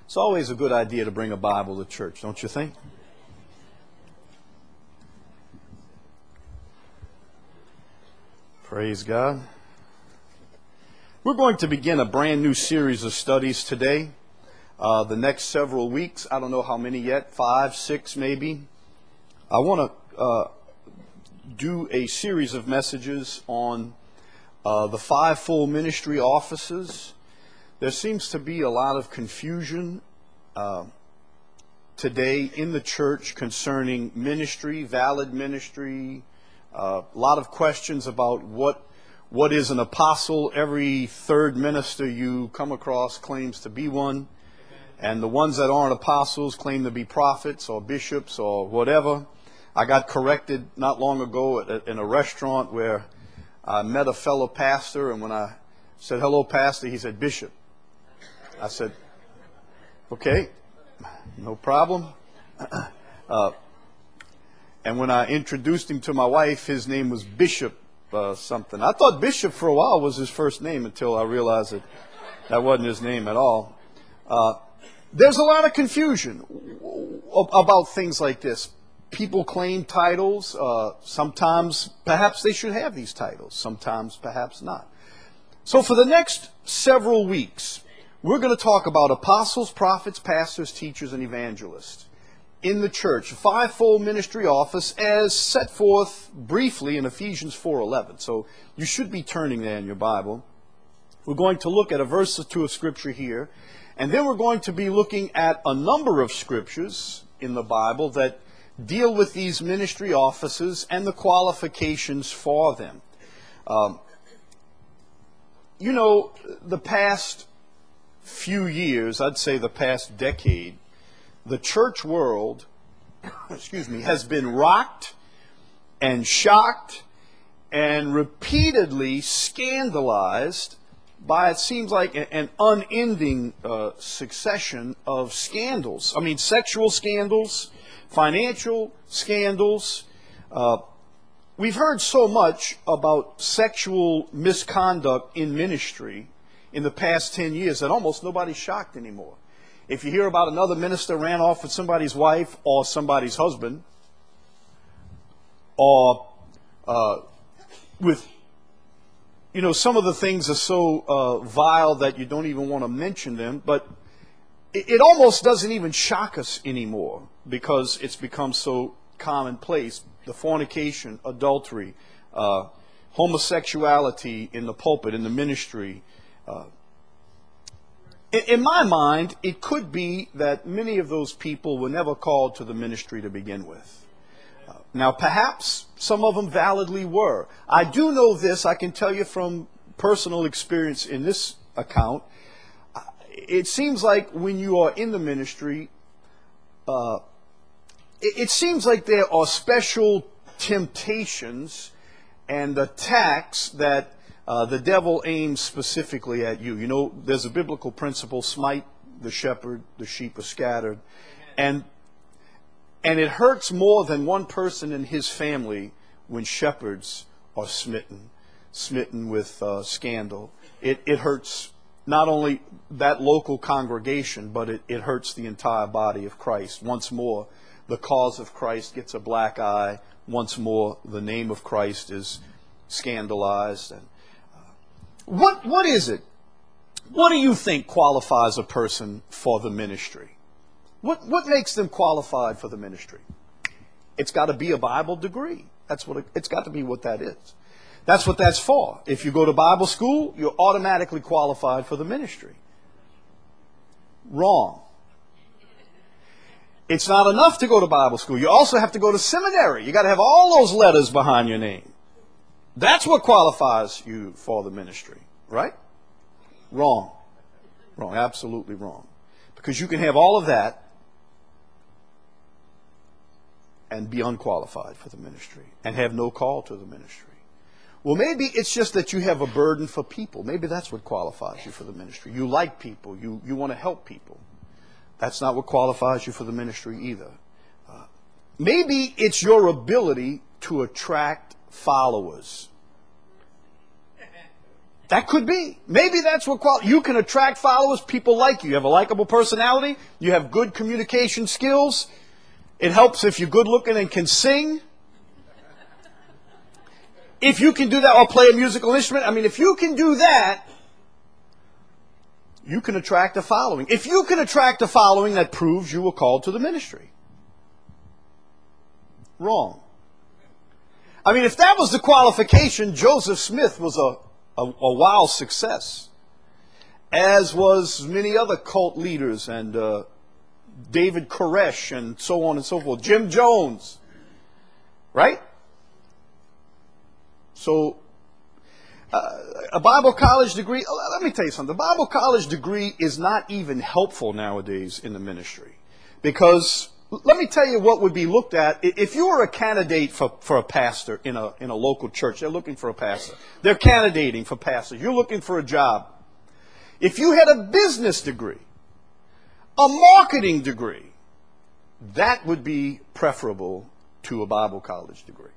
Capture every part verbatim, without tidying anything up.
It's always a good idea to bring a Bible to church, don't you think? Praise God. We're going to begin a brand new series of studies today. Uh, the next several weeks, I don't know how many yet, five, six maybe. I want to uh, do a series of messages on uh, the fivefold ministry offices. There seems to be a lot of confusion uh, today in the church concerning ministry, valid ministry, uh, a lot of questions about what what is an apostle. Every third minister you come across claims to be one, and the ones that aren't apostles claim to be prophets or bishops or whatever. I got corrected not long ago at, in a restaurant where I met a fellow pastor, and when I said, "Hello, pastor," he said, "Bishop." I said, "Okay, no problem." uh, and when I introduced him to my wife, his name was Bishop uh, something. I thought Bishop for a while was his first name until I realized that that wasn't his name at all. Uh, there's a lot of confusion about things like this. People claim titles. Uh, sometimes perhaps they should have these titles. Sometimes perhaps not. So for the next several weeks, we're going to talk about apostles, prophets, pastors, teachers, and evangelists in the church. Fivefold ministry office as set forth briefly in Ephesians four eleven. So you should be turning there in your Bible. We're going to look at a verse or two of Scripture here. And then we're going to be looking at a number of Scriptures in the Bible that deal with these ministry offices and the qualifications for them. Um, you know, the past few years, I'd say the past decade, the church world, excuse me, has been rocked and shocked and repeatedly scandalized by, it seems like, an unending uh, succession of scandals. I mean, sexual scandals, financial scandals. Uh, we've heard so much about sexual misconduct in ministry in the past ten years that almost nobody's shocked anymore. If you hear about another minister ran off with somebody's wife or somebody's husband, or uh, with, you know, some of the things are so uh, vile that you don't even want to mention them, but it, it almost doesn't even shock us anymore because it's become so commonplace. The fornication, adultery, uh, homosexuality in the pulpit, in the ministry. Uh, in, in my mind, it could be that many of those people were never called to the ministry to begin with. Uh, now, perhaps some of them validly were. I do know this, I can tell you from personal experience in this account. Uh, it seems like when you are in the ministry, uh, it, it seems like there are special temptations and attacks that Uh, the devil aims specifically at you. You know, there's a biblical principle, smite the shepherd, the sheep are scattered. And and it hurts more than one person in his family when shepherds are smitten, smitten with uh, scandal. It, it hurts not only that local congregation, but it, it hurts the entire body of Christ. Once more, the cause of Christ gets a black eye. Once more, the name of Christ is scandalized. And What what is it? What do you think qualifies a person for the ministry? What what makes them qualified for the ministry? It's got to be a Bible degree. That's what it, it's got to be what that is. That's what that's for. If you go to Bible school, you're automatically qualified for the ministry. Wrong. It's not enough to go to Bible school. You also have to go to seminary. You got to have all those letters behind your name. That's what qualifies you for the ministry, right? Wrong. Wrong. Absolutely wrong. Because you can have all of that and be unqualified for the ministry and have no call to the ministry. Well, maybe it's just that you have a burden for people. Maybe that's what qualifies you for the ministry. You like people. You, you want to help people. That's not what qualifies you for the ministry either. Uh, maybe it's your ability to attract followers. That could be. Maybe that's what qual- you can attract followers. People like you. You have a likable personality. You have good communication skills. It helps if you're good looking and can sing. If you can do that or play a musical instrument, I mean, if you can do that, you can attract a following. If you can attract a following, that proves you were called to the ministry. Wrong. I mean, if that was the qualification, Joseph Smith was a, a, a wild success, as was many other cult leaders, and uh, David Koresh, and so on and so forth. Jim Jones, right? So, uh, a Bible college degree, let me tell you something. The Bible college degree is not even helpful nowadays in the ministry. Because, let me tell you what would be looked at. If you were a candidate for, for a pastor in a, in a local church, they're looking for a pastor. They're candidating for pastors. You're looking for a job. If you had a business degree, a marketing degree, that would be preferable to a Bible college degree.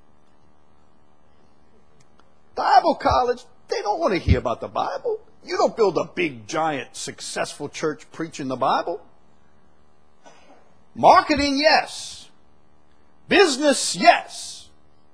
Bible college, they don't want to hear about the Bible. You don't build a big, giant, successful church preaching the Bible. Marketing, yes. Business, yes.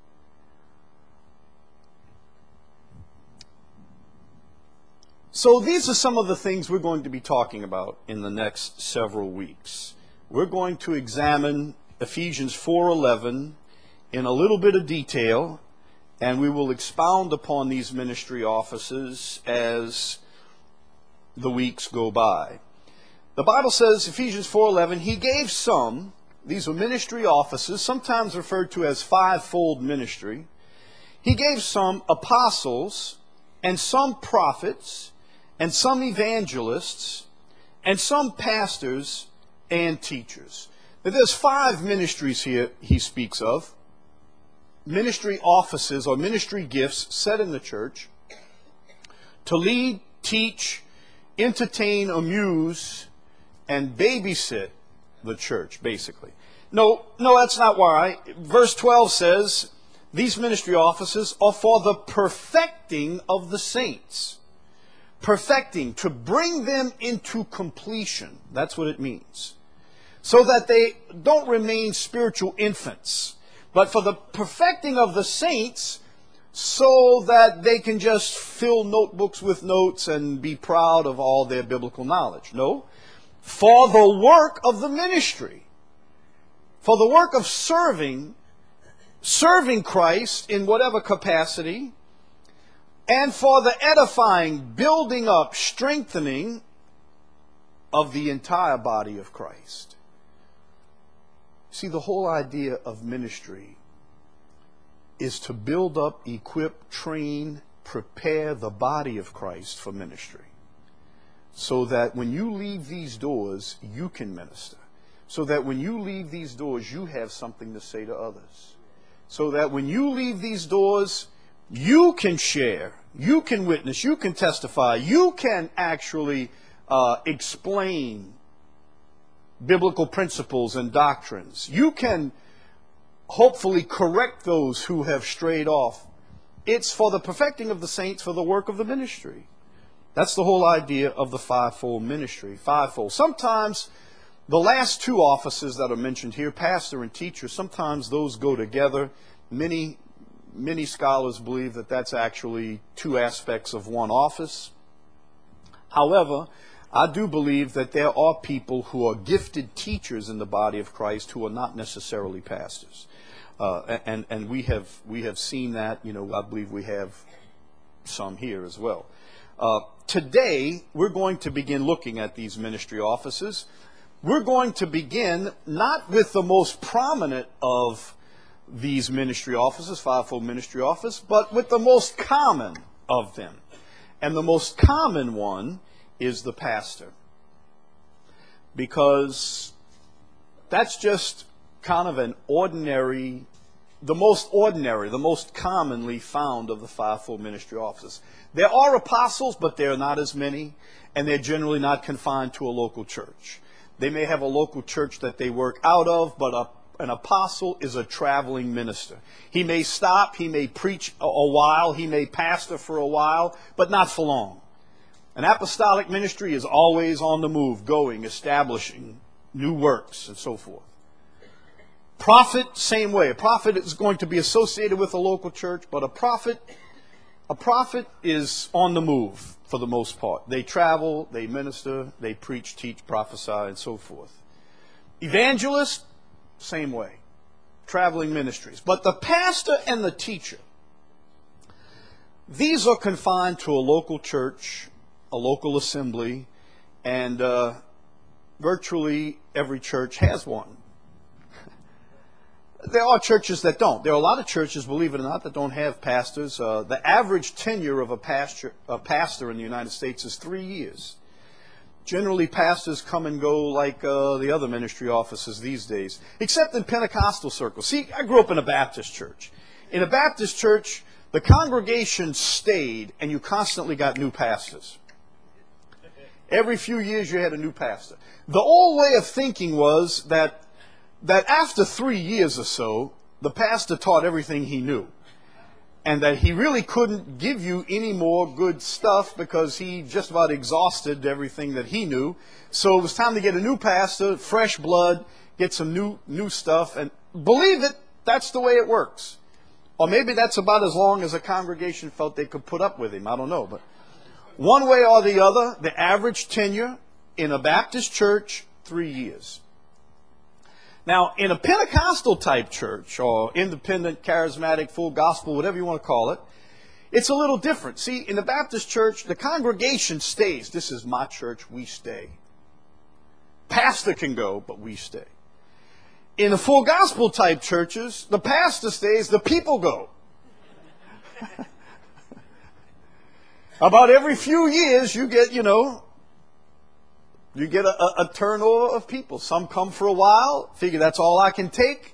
So these are some of the things we're going to be talking about in the next several weeks. We're going to examine Ephesians four eleven in a little bit of detail, and we will expound upon these ministry offices as the weeks go by. The Bible says, Ephesians four eleven, He gave some, these were ministry offices, sometimes referred to as fivefold ministry. He gave some apostles, and some prophets, and some evangelists, and some pastors and teachers. Now, there's five ministries here he speaks of. Ministry offices or ministry gifts set in the church to lead, teach, entertain, amuse, and babysit the church, basically. No, no, that's not why. Verse twelve says, these ministry offices are for the perfecting of the saints. Perfecting, to bring them into completion. That's what it means. So that they don't remain spiritual infants, but for the perfecting of the saints, so that they can just fill notebooks with notes and be proud of all their biblical knowledge. No, for the work of the ministry, for the work of serving, serving Christ in whatever capacity, and for the edifying, building up, strengthening of the entire body of Christ. See, the whole idea of ministry is to build up, equip, train, prepare the body of Christ for ministry. So that when you leave these doors, you can minister. So that when you leave these doors, you have something to say to others. So that when you leave these doors, you can share, you can witness, you can testify, you can actually uh, explain biblical principles and doctrines. You can hopefully correct those who have strayed off. It's for the perfecting of the saints, for the work of the ministry. That's the whole idea of the fivefold ministry. Fivefold. Sometimes the last two offices that are mentioned here, pastor and teacher, sometimes those go together. Many, many scholars believe that that's actually two aspects of one office. However, I do believe that there are people who are gifted teachers in the body of Christ who are not necessarily pastors. Uh, and, and we have, we have seen that. You know, I believe we have some here as well. Uh, today, we're going to begin looking at these ministry offices. We're going to begin not with the most prominent of these ministry offices, fivefold ministry office, but with the most common of them. And the most common one is the pastor. Because that's just kind of an ordinary, the most ordinary, the most commonly found of the fivefold ministry offices. There are apostles, but there are not as many, and they're generally not confined to a local church. They may have a local church that they work out of, but a, an apostle is a traveling minister. He may stop, he may preach a, a while, he may pastor for a while, but not for long. An apostolic ministry is always on the move, going, establishing new works, and so forth. Prophet, same way. A prophet is going to be associated with a local church, but a prophet, a prophet is on the move for the most part. They travel, they minister, they preach, teach, prophesy, and so forth. Evangelist, same way. Traveling ministries. But the pastor and the teacher, these are confined to a local church, a local assembly, and uh, virtually every church has one. There are churches that don't. There are a lot of churches, believe it or not, that don't have pastors. Uh, the average tenure of a pastor, a pastor in the United States is three years. Generally, pastors come and go like uh, the other ministry offices these days, except in Pentecostal circles. See, I grew up in a Baptist church. In a Baptist church, the congregation stayed, and you constantly got new pastors. Every few years, you had a new pastor. The old way of thinking was that that after three years or so, the pastor taught everything he knew. And that he really couldn't give you any more good stuff because he just about exhausted everything that he knew. So it was time to get a new pastor, fresh blood, get some new new stuff. And believe it, that's the way it works. Or maybe that's about as long as a congregation felt they could put up with him. I don't know. But one way or the other, the average tenure in a Baptist church, three years. Now, in a Pentecostal type church, or independent, charismatic, full gospel, whatever you want to call it, it's a little different. See, in the Baptist church, the congregation stays. This is my church, we stay. Pastor can go, but we stay. In the full gospel type churches, the pastor stays, the people go. About every few years, you get, you know, You get a, a, a turnover of people. Some come for a while, figure that's all I can take.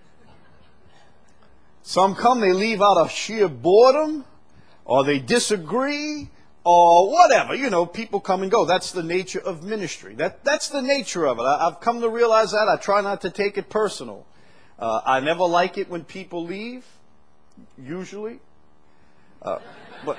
Some come, they leave out of sheer boredom, or they disagree, or whatever. You know, people come and go. That's the nature of ministry. That That's the nature of it. I, I've come to realize that. I try not to take it personal. Uh, I never like it when people leave, usually. Uh, but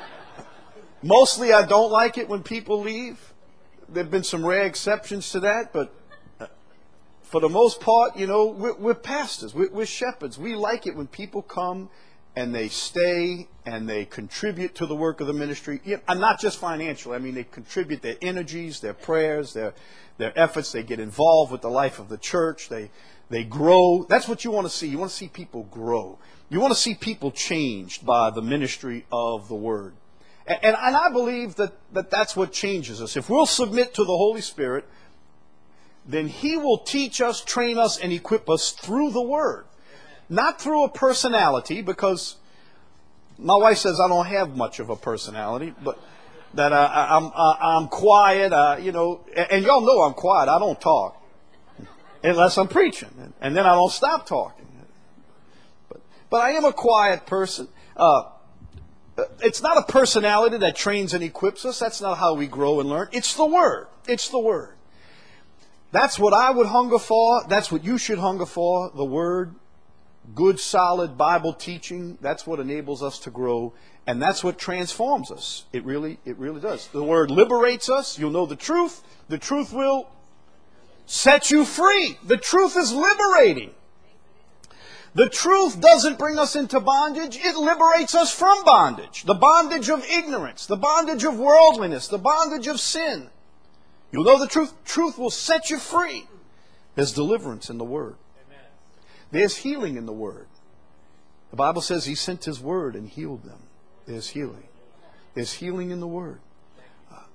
mostly I don't like it when people leave. There have been some rare exceptions to that, but for the most part, you know, we're, we're pastors, we're, we're shepherds. We like it when people come and they stay and they contribute to the work of the ministry. And not just financially. I mean, they contribute their energies, their prayers, their their efforts. They get involved with the life of the church. They they grow. That's what you want to see. You want to see people grow. You want to see people changed by the ministry of the Word. And, and I believe that, that that's what changes us. If we'll submit to the Holy Spirit, then He will teach us, train us, and equip us through the Word. Not through a personality, because my wife says I don't have much of a personality, but that I, I, I'm, I, I'm quiet, uh, you know, and, and y'all know I'm quiet. I don't talk unless I'm preaching, and then I don't stop talking. But, but I am a quiet person. Uh, It's not a personality that trains and equips us. That's not how we grow and learn. It's the Word. It's the Word. That's what I would hunger for. That's what you should hunger for. The Word. Good, solid Bible teaching. That's what enables us to grow. And that's what transforms us. It really, it really does. The Word liberates us. You'll know the truth. The truth will set you free. The truth is liberating. The truth doesn't bring us into bondage. It liberates us from bondage. The bondage of ignorance, the bondage of worldliness, the bondage of sin. You'll know the truth. Truth will set you free. There's deliverance in the Word. Amen. There's healing in the Word. The Bible says He sent His Word and healed them. There's healing. There's healing in the Word. Uh,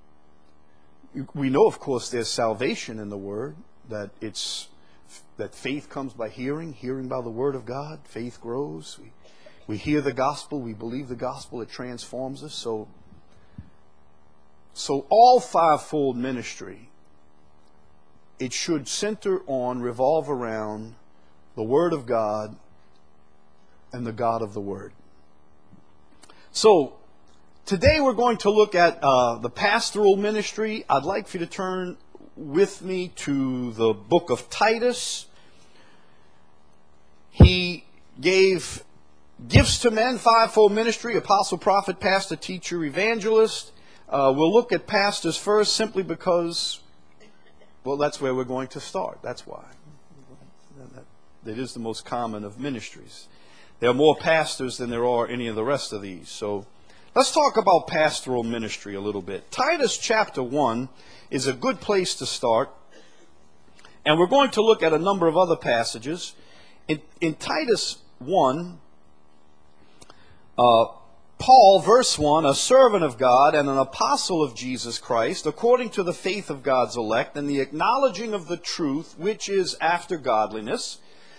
we know, of course, there's salvation in the Word, that it's that faith comes by hearing, hearing by the Word of God. Faith grows. We, we hear the gospel. We believe the gospel. It transforms us. So, so all fivefold ministry, it should center on, revolve around the Word of God and the God of the Word. So, today we're going to look at uh, the pastoral ministry. I'd like for you to turn with me to the book of Titus. He gave gifts to men, fivefold ministry, apostle, prophet, pastor, teacher, evangelist. Uh, we'll look at pastors first simply because, well, that's where we're going to start. That's why. It is the most common of ministries. There are more pastors than there are any of the rest of these. So let's talk about pastoral ministry a little bit. Titus chapter one is a good place to start. And we're going to look at a number of other passages. In, in Titus one, uh, Paul, verse one, a servant of God and an apostle of Jesus Christ, according to the faith of God's elect and the acknowledging of the truth which is after godliness.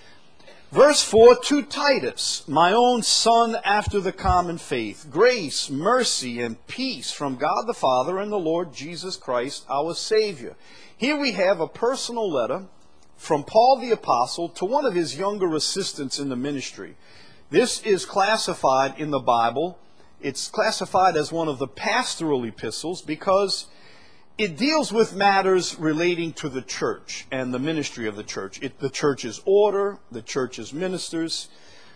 Verse four, to Titus, my own son after the common faith, grace, mercy, and peace from God the Father and the Lord Jesus Christ, our Savior. Here we have a personal letter from Paul the Apostle to one of his younger assistants in the ministry. This is classified in the Bible. It's classified as one of the pastoral epistles because it deals with matters relating to the church and the ministry of the church. It, the church's order, the church's ministers.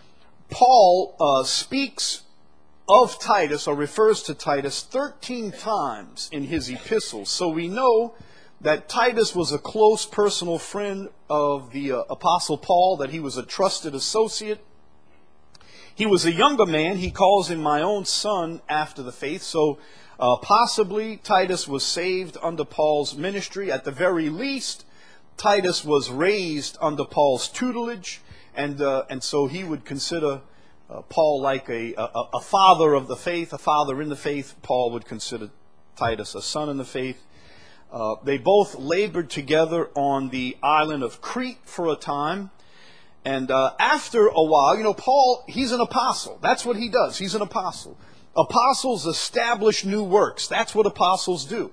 Paul uh, speaks of Titus, or refers to Titus, thirteen times in his epistles. So we know that Titus was a close personal friend of the uh, Apostle Paul, that he was a trusted associate. He was a younger man. He calls him my own son after the faith. So Uh, possibly Titus was saved under Paul's ministry. At the very least, Titus was raised under Paul's tutelage, and uh, and so he would consider uh, Paul like a, a a father of the faith, a father in the faith. Paul would consider Titus a son in the faith. Uh, they both labored together on the island of Crete for a time. And uh, after a while, you know, Paul, he's an apostle. That's what he does. He's an apostle. Apostles establish new works. That's what apostles do.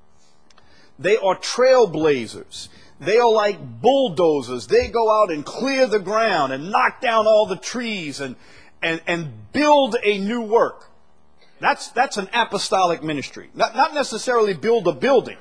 They are trailblazers. They are like bulldozers. They go out and clear the ground and knock down all the trees and and, and build a new work. That's that's an apostolic ministry. Not, not necessarily build a building.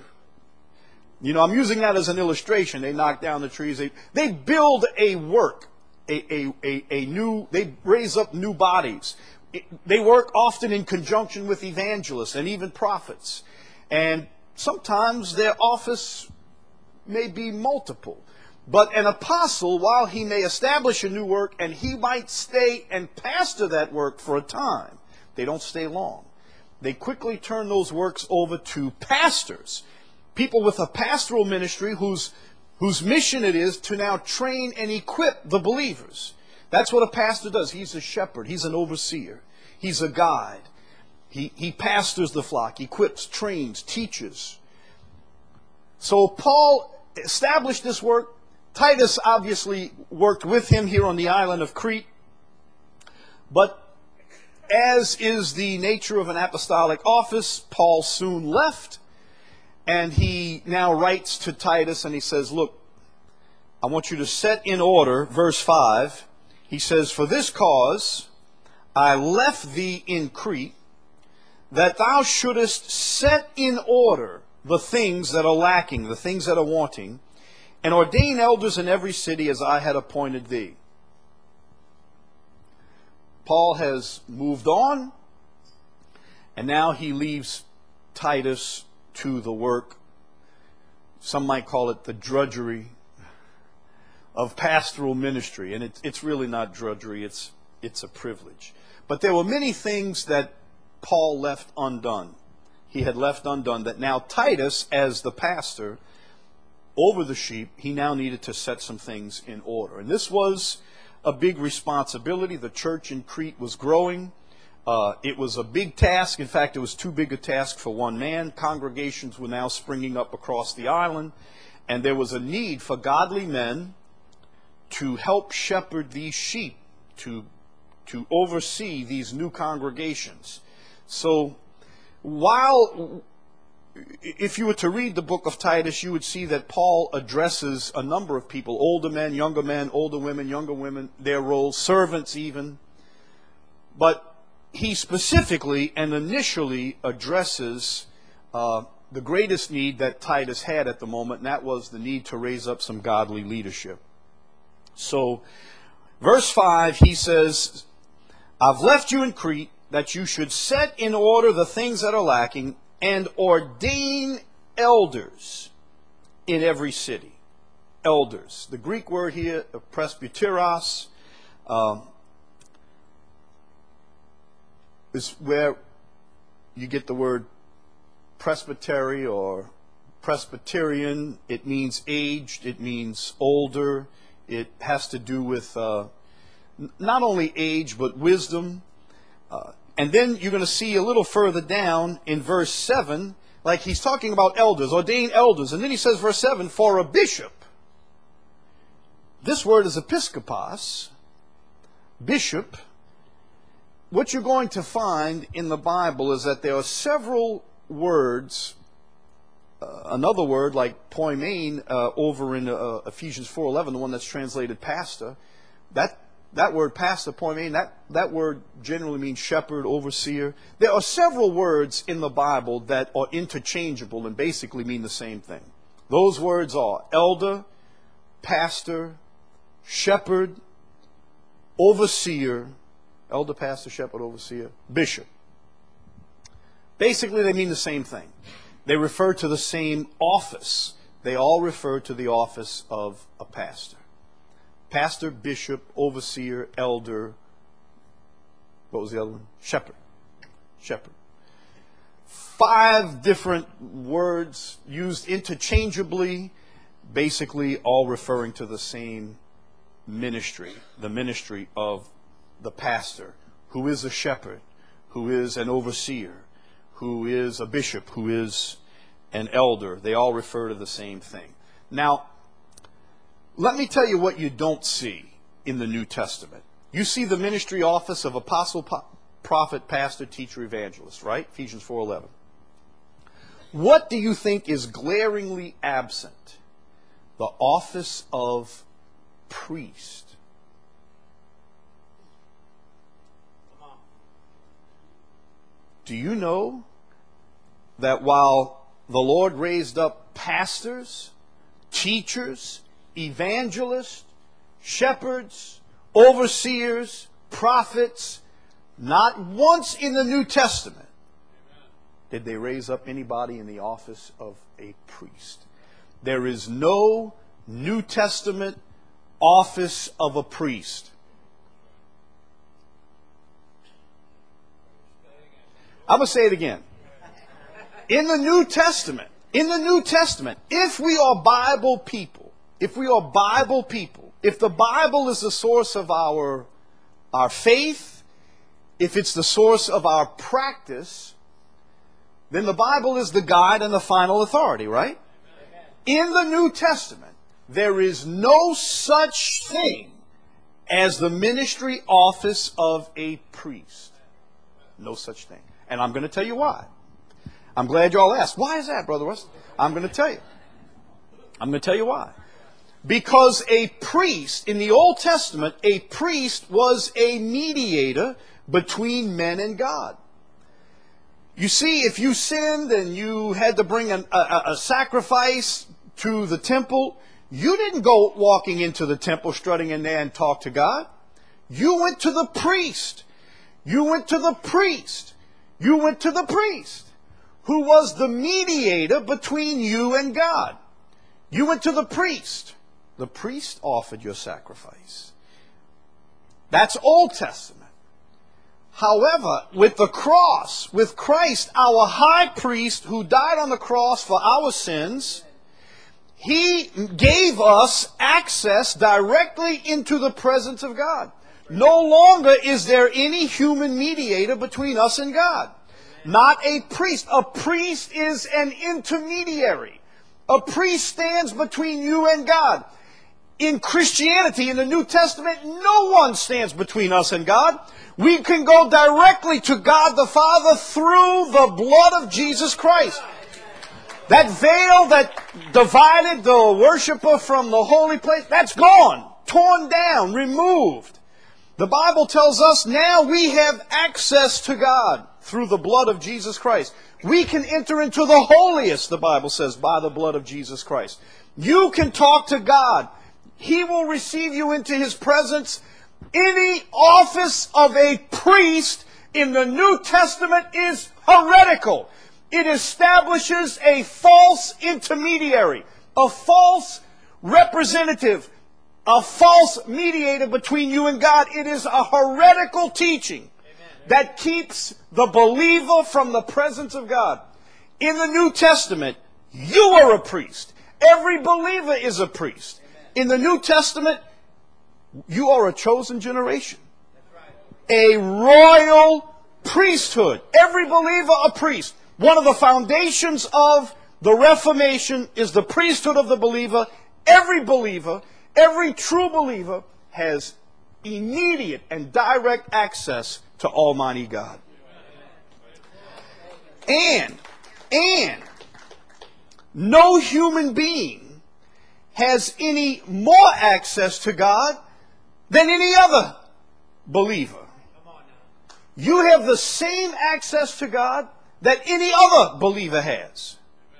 You know, I'm using that as an illustration. They knock down the trees. They, they build a work, a, a, a, a new, they raise up new bodies. They work often in conjunction with evangelists and even prophets. And sometimes their office may be multiple. But an apostle, while he may establish a new work and he might stay and pastor that work for a time, they don't stay long. They quickly turn those works over to pastors, people with a pastoral ministry whose, whose mission it is to now train and equip the believers. That's what a pastor does. He's a shepherd. He's an overseer. He's a guide. He, he pastors the flock, equips, trains, teaches. So Paul established this work. Titus obviously worked with him here on the island of Crete. But as is the nature of an apostolic office, Paul soon left. And he now writes to Titus and he says, look, I want you to set in order, verse five. He says, for this cause I left thee in Crete, that thou shouldest set in order the things that are lacking, the things that are wanting, and ordain elders in every city as I had appointed thee. Paul has moved on, and now he leaves Titus to the work, some might call it the drudgery of pastoral ministry. And it, it's really not drudgery, it's, it's a privilege. But there were many things that Paul left undone. He had left undone that now Titus, as the pastor over the sheep, he now needed to set some things in order. And this was a big responsibility. The church in Crete was growing. Uh, it was a big task. In fact, it was too big a task for one man. Congregations were now springing up across the island. And there was a need for godly men to help shepherd these sheep, to, to oversee these new congregations. So while, if you were to read the book of Titus, you would see that Paul addresses a number of people, older men, younger men, older women, younger women, their roles, servants even. But he specifically and initially addresses uh, the greatest need that Titus had at the moment, and that was the need to raise up some godly leadership. So Verse five, he says, I've left you in Crete that you should set in order the things that are lacking and ordain elders in every city. Elders. The Greek word here, presbyteros, um, is where you get the word presbytery or Presbyterian. It means aged, it means older. It has to do with uh, not only age, but wisdom. Uh, and then you're going to see a little further down in verse seven, like he's talking about elders, ordain elders. And then he says, verse seven, for a bishop. This word is episkopos, bishop. What you're going to find in the Bible is that there are several words, uh, another word like poimen uh, over in uh, Ephesians four eleven, the one that's translated pastor. That that word pastor, poimen, that, that word generally means shepherd, overseer. There are several words in the Bible that are interchangeable and basically mean the same thing. Those words are elder, pastor, shepherd, overseer, elder, pastor, shepherd, overseer, bishop. Basically, they mean the same thing. They refer to the same office. They all refer to the office of a pastor. Pastor, bishop, overseer, elder. What was the other one? Shepherd. Shepherd. Five different words used interchangeably, basically all referring to the same ministry, the ministry of the pastor, who is a shepherd, who is an overseer, who is a bishop, who is an elder. They all refer to the same thing. Now, let me tell you what you don't see in the New Testament. You see the ministry office of apostle, prophet, pastor, teacher, evangelist, right? Ephesians four eleven. What do you think is glaringly absent? The office of priest. Do you know that while the Lord raised up pastors, teachers, evangelists, shepherds, overseers, prophets, not once in the New Testament did they raise up anybody in the office of a priest? There is no New Testament office of a priest. I'm going to say it again. In the New Testament, in the New Testament, if we are Bible people, if we are Bible people, if the Bible is the source of our, our faith, if it's the source of our practice, then the Bible is the guide and the final authority, right? In the New Testament, there is no such thing as the ministry office of a priest. No such thing. And I'm going to tell you why. I'm glad you all asked. Why is that, Brother Russ? I'm going to tell you. I'm going to tell you why. Because a priest, in the Old Testament, a priest was a mediator between men and God. You see, if you sinned and you had to bring an, a, a sacrifice to the temple, you didn't go walking into the temple, strutting in there and talk to God. You went to the priest. You went to the priest. You went to the priest, who was the mediator between you and God. You went to the priest. The priest offered your sacrifice. That's Old Testament. However, with the cross, with Christ, our high priest who died on the cross for our sins, He gave us access directly into the presence of God. No longer is there any human mediator between us and God. Not a priest. A priest is an intermediary. A priest stands between you and God. In Christianity, in the New Testament, no one stands between us and God. We can go directly to God the Father through the blood of Jesus Christ. That veil that divided the worshiper from the holy place, that's gone, torn down, removed. The Bible tells us now we have access to God through the blood of Jesus Christ. We can enter into the holiest, the Bible says, by the blood of Jesus Christ. You can talk to God. He will receive you into His presence. Any office of a priest in the New Testament is heretical. It establishes a false intermediary, a false representative, a false mediator between you and God. It is a heretical teaching that keeps the believer from the presence of God. In the New Testament, you are a priest. Every believer is a priest. In the New Testament, you are a chosen generation. A royal priesthood. Every believer a priest. One of the foundations of the Reformation is the priesthood of the believer. Every believer, every true believer has immediate and direct access to Almighty God. And, and, no human being has any more access to God than any other believer. You have the same access to God that any other believer has.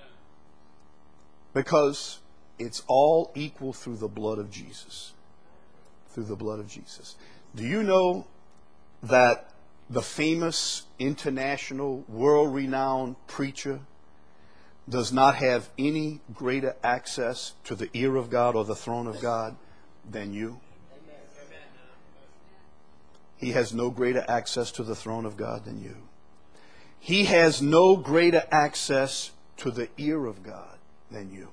Because it's all equal through the blood of Jesus. Through the blood of Jesus. Do you know that the famous international, world-renowned preacher does not have any greater access to the ear of God or the throne of God than you? He has no greater access to the throne of God than you. He has no greater access to the ear of God than you.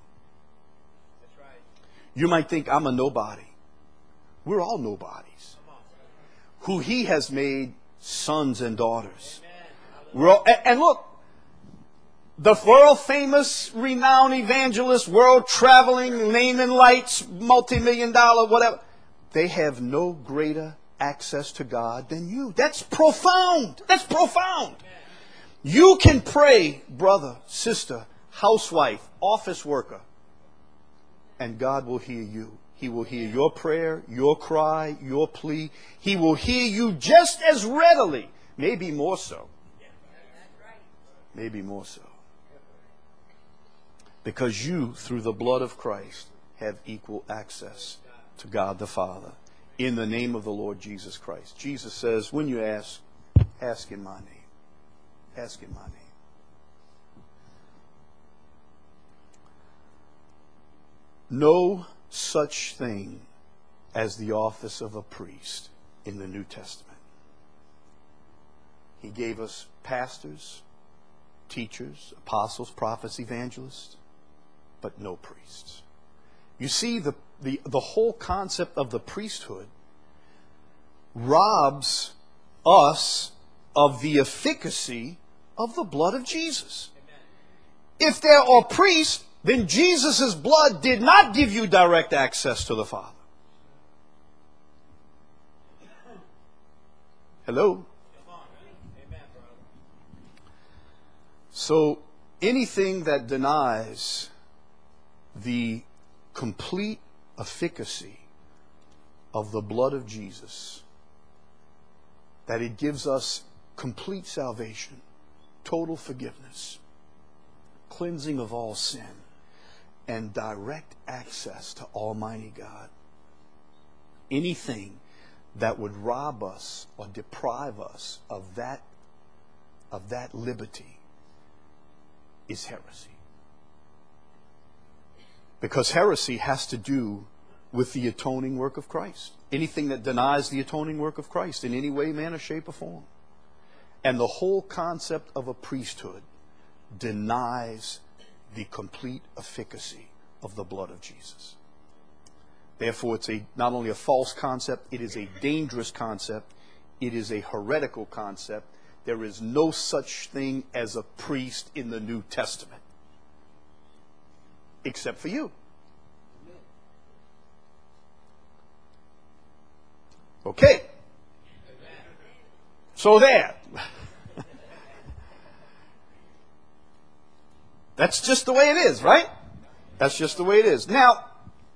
You might think, I'm a nobody. We're all nobodies. Who He has made sons and daughters. We're all, and look, the world famous, renowned evangelist, world traveling, naming lights, multi-million dollar, whatever, they have no greater access to God than you. That's profound. That's profound. You can pray, brother, sister, housewife, office worker, and God will hear you. He will hear your prayer, your cry, your plea. He will hear you just as readily, maybe more so. Maybe more so. Because you, through the blood of Christ, have equal access to God the Father in the name of the Lord Jesus Christ. Jesus says, when you ask, ask in my name. Ask in my name. No such thing as the office of a priest in the New Testament. He gave us pastors, teachers, apostles, prophets, evangelists, but no priests. You see, the, the, the whole concept of the priesthood robs us of the efficacy of the blood of Jesus. If there are priests, then Jesus' blood did not give you direct access to the Father. Hello? So anything that denies the complete efficacy of the blood of Jesus, that it gives us complete salvation, total forgiveness, cleansing of all sin, and direct access to Almighty God. Anything that would rob us or deprive us of that, of that liberty is heresy. Because heresy has to do with the atoning work of Christ. Anything that denies the atoning work of Christ in any way, manner, shape, or form. And the whole concept of a priesthood denies the complete efficacy of the blood of Jesus. Therefore, it's a not only a false concept, it is a dangerous concept. It is a heretical concept. There is no such thing as a priest in the New Testament. Except for you. Okay. So there. That's just the way it is, right? That's just the way it is. Now,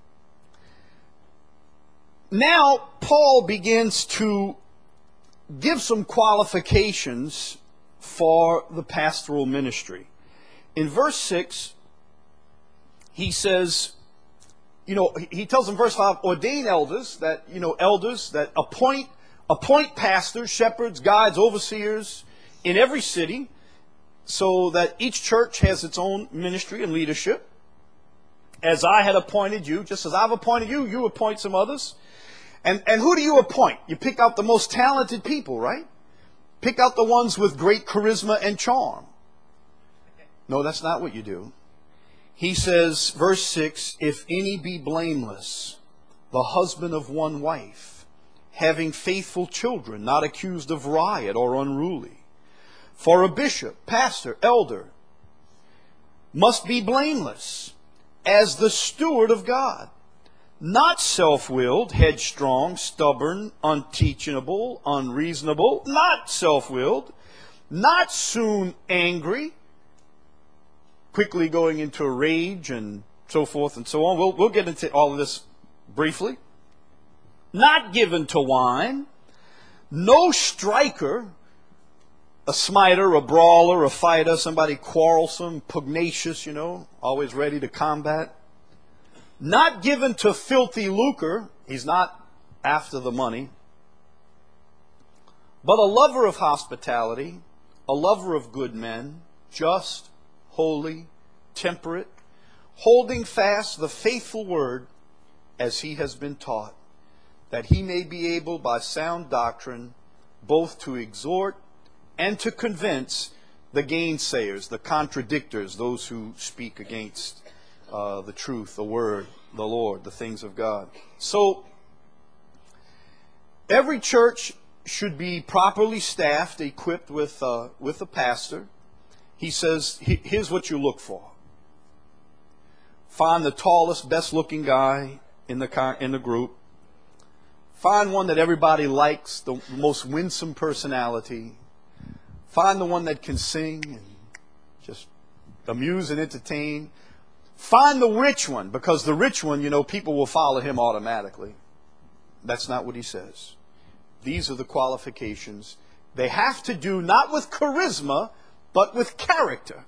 now Paul begins to give some qualifications for the pastoral ministry. In verse six, he says, you know, he he tells in verse five, ordain elders, that, you know, elders that appoint, appoint pastors, shepherds, guides, overseers in every city, so that each church has its own ministry and leadership. As I had appointed you, just as I've appointed you, you appoint some others. And, and who do you appoint? You pick out the most talented people, right? Pick out the ones with great charisma and charm. No, that's not what you do. He says, verse six, if any be blameless, the husband of one wife, having faithful children, not accused of riot or unruly. For a bishop, pastor, elder, must be blameless as the steward of God, not self-willed, headstrong, stubborn, unteachable, unreasonable, not self-willed, not soon angry, quickly going into a rage and so forth and so on. We'll, we'll get into all of this briefly. Not given to wine, no striker, a smiter, a brawler, a fighter, somebody quarrelsome, pugnacious, you know, always ready to combat. Not given to filthy lucre. He's not after the money. But a lover of hospitality, a lover of good men, just, holy, temperate, holding fast the faithful word as he has been taught, that he may be able by sound doctrine both to exhort and to convince the gainsayers, the contradictors, those who speak against uh, the truth, the word, the Lord, the things of God. So, every church should be properly staffed, equipped with, uh, with a pastor. He says, here's what you look for. Find the tallest, best-looking guy in the, in the group. Find one that everybody likes, the most winsome personality. Find the one that can sing and just amuse and entertain. Find the rich one, because the rich one, you know, people will follow him automatically. That's not what he says. These are the qualifications. They have to do not with charisma, but with character.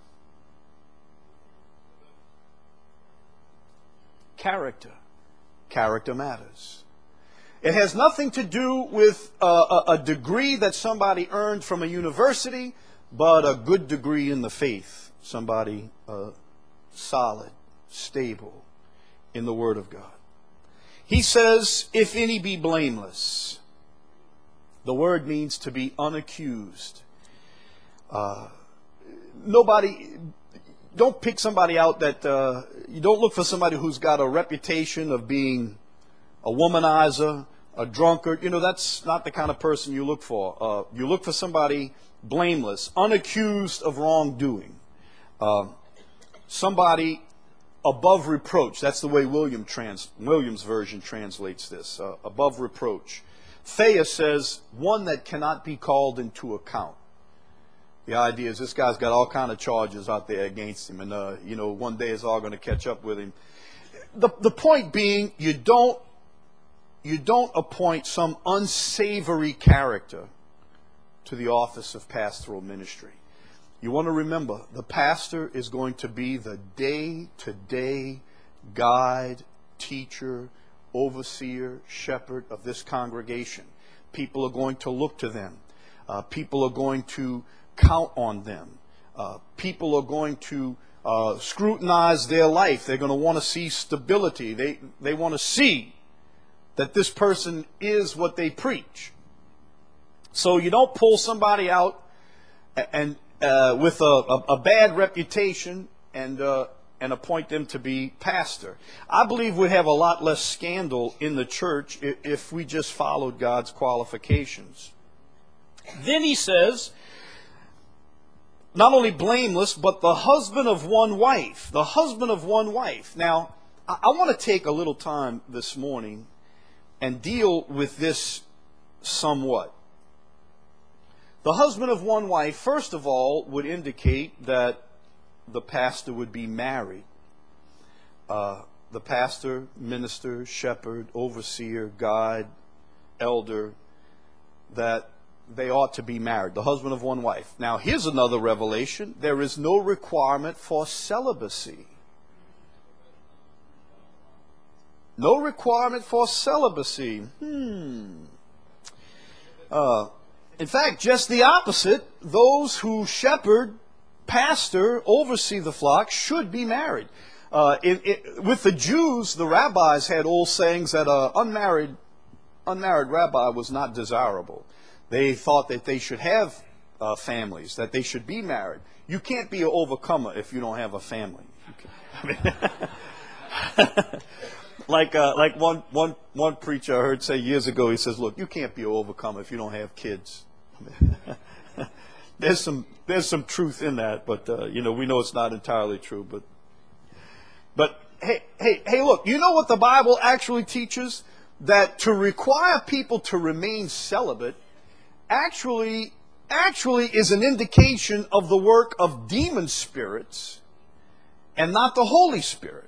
Character. Character matters. It has nothing to do with uh, a, a degree that somebody earned from a university, but a good degree in the faith. Somebody uh, solid, stable in the Word of God. He says, if any be blameless. The word means to be unaccused. Uh, nobody, don't pick somebody out that, uh, you don't look for somebody who's got a reputation of being a womanizer, a drunkard. You know, that's not the kind of person you look for. Uh, you look for somebody blameless, unaccused of wrongdoing. Uh, somebody above reproach. That's the way William trans, William's version translates this. Uh, above reproach. Thea says, one that cannot be called into account. The idea is this guy's got all kind of charges out there against him, and uh, you know, one day it's all going to catch up with him. The the point being, you don't you don't appoint some unsavory character to the office of pastoral ministry. You want to remember, the pastor is going to be the day-to-day guide, teacher, overseer, shepherd of this congregation. People are going to look to them. Uh, people are going to count on them. Uh, people are going to uh, scrutinize their life. They're going to want to see stability. They they want to see that this person is what they preach. So you don't pull somebody out and uh, with a, a, a bad reputation and uh, and appoint them to be pastor. I believe we'd have a lot less scandal in the church if, if we just followed God's qualifications. Then he says, not only blameless, but the husband of one wife. The husband of one wife. Now, I, I want to take a little time this morning and deal with this somewhat. The husband of one wife, first of all, would indicate that the pastor would be married. Uh, the pastor, minister, shepherd, overseer, guide, elder, that they ought to be married. The husband of one wife. Now, here's another revelation. There is no requirement for celibacy. No requirement for celibacy. Hmm. Uh, in fact, just the opposite. Those who shepherd, pastor, oversee the flock should be married. Uh, it, it, with the Jews, the rabbis had old sayings that an unmarried, unmarried rabbi was not desirable. They thought that they should have uh, families, that they should be married. You can't be an overcomer if you don't have a family. I mean, like uh, like one, one, one preacher I heard say years ago, he says, look, you can't be an overcomer if you don't have kids. there's some there's some truth in that, but uh, you know, we know it's not entirely true. But but hey hey hey, look, you know what the Bible actually teaches? That to require people to remain celibate actually actually is an indication of the work of demon spirits and not the Holy Spirit.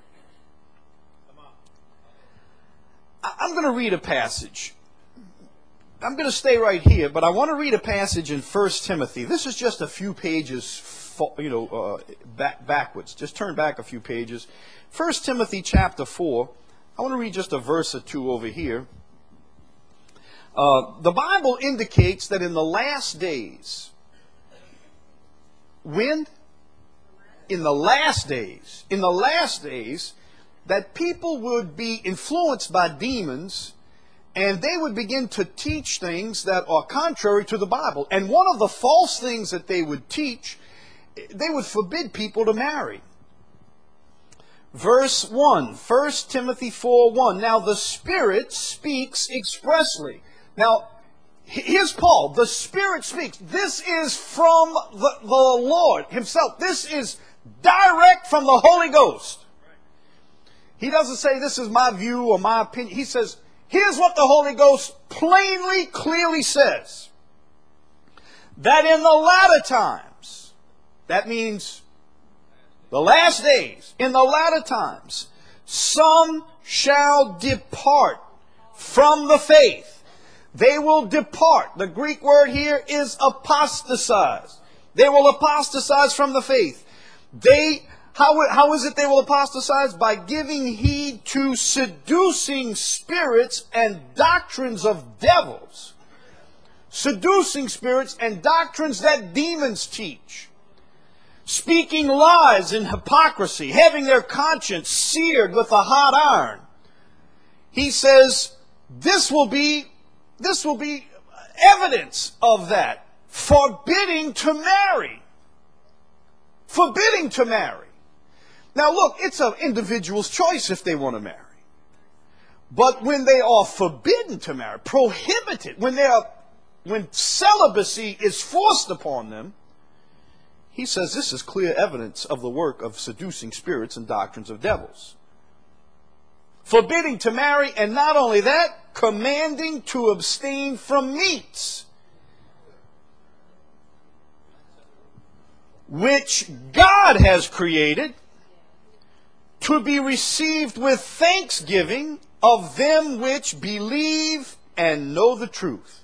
I'm going to read a passage. I'm going to stay right here, but I want to read a passage in First Timothy. This is just a few pages, you know, uh, back, backwards. Just turn back a few pages. First Timothy chapter four. I want to read just a verse or two over here. Uh, the Bible indicates that in the last days, when? In the last days, in the last days, that people would be influenced by demons and they would begin to teach things that are contrary to the Bible. And one of the false things that they would teach, they would forbid people to marry. Verse one, First Timothy four one. Now the Spirit speaks expressly. Now, here's Paul. The Spirit speaks. This is from the, the Lord Himself. This is direct from the Holy Ghost. He doesn't say this is my view or my opinion. He says, here's what the Holy Ghost plainly, clearly says. That in the latter times, that means the last days, in the latter times, some shall depart from the faith. They will depart. The Greek word here is apostatize. They will apostatize from the faith. They How, how is it they will apostatize? By giving heed to seducing spirits and doctrines of devils. Seducing spirits and doctrines that demons teach. Speaking lies in hypocrisy, having their conscience seared with a hot iron. He says, this will be, this will be evidence of that. Forbidding to marry. Forbidding to marry. Now look, it's an individual's choice if they want to marry. But when they are forbidden to marry, prohibited, when they are, when celibacy is forced upon them, he says this is clear evidence of the work of seducing spirits and doctrines of devils. Forbidding to marry, and not only that, commanding to abstain from meats, which God has created to be received with thanksgiving of them which believe and know the truth.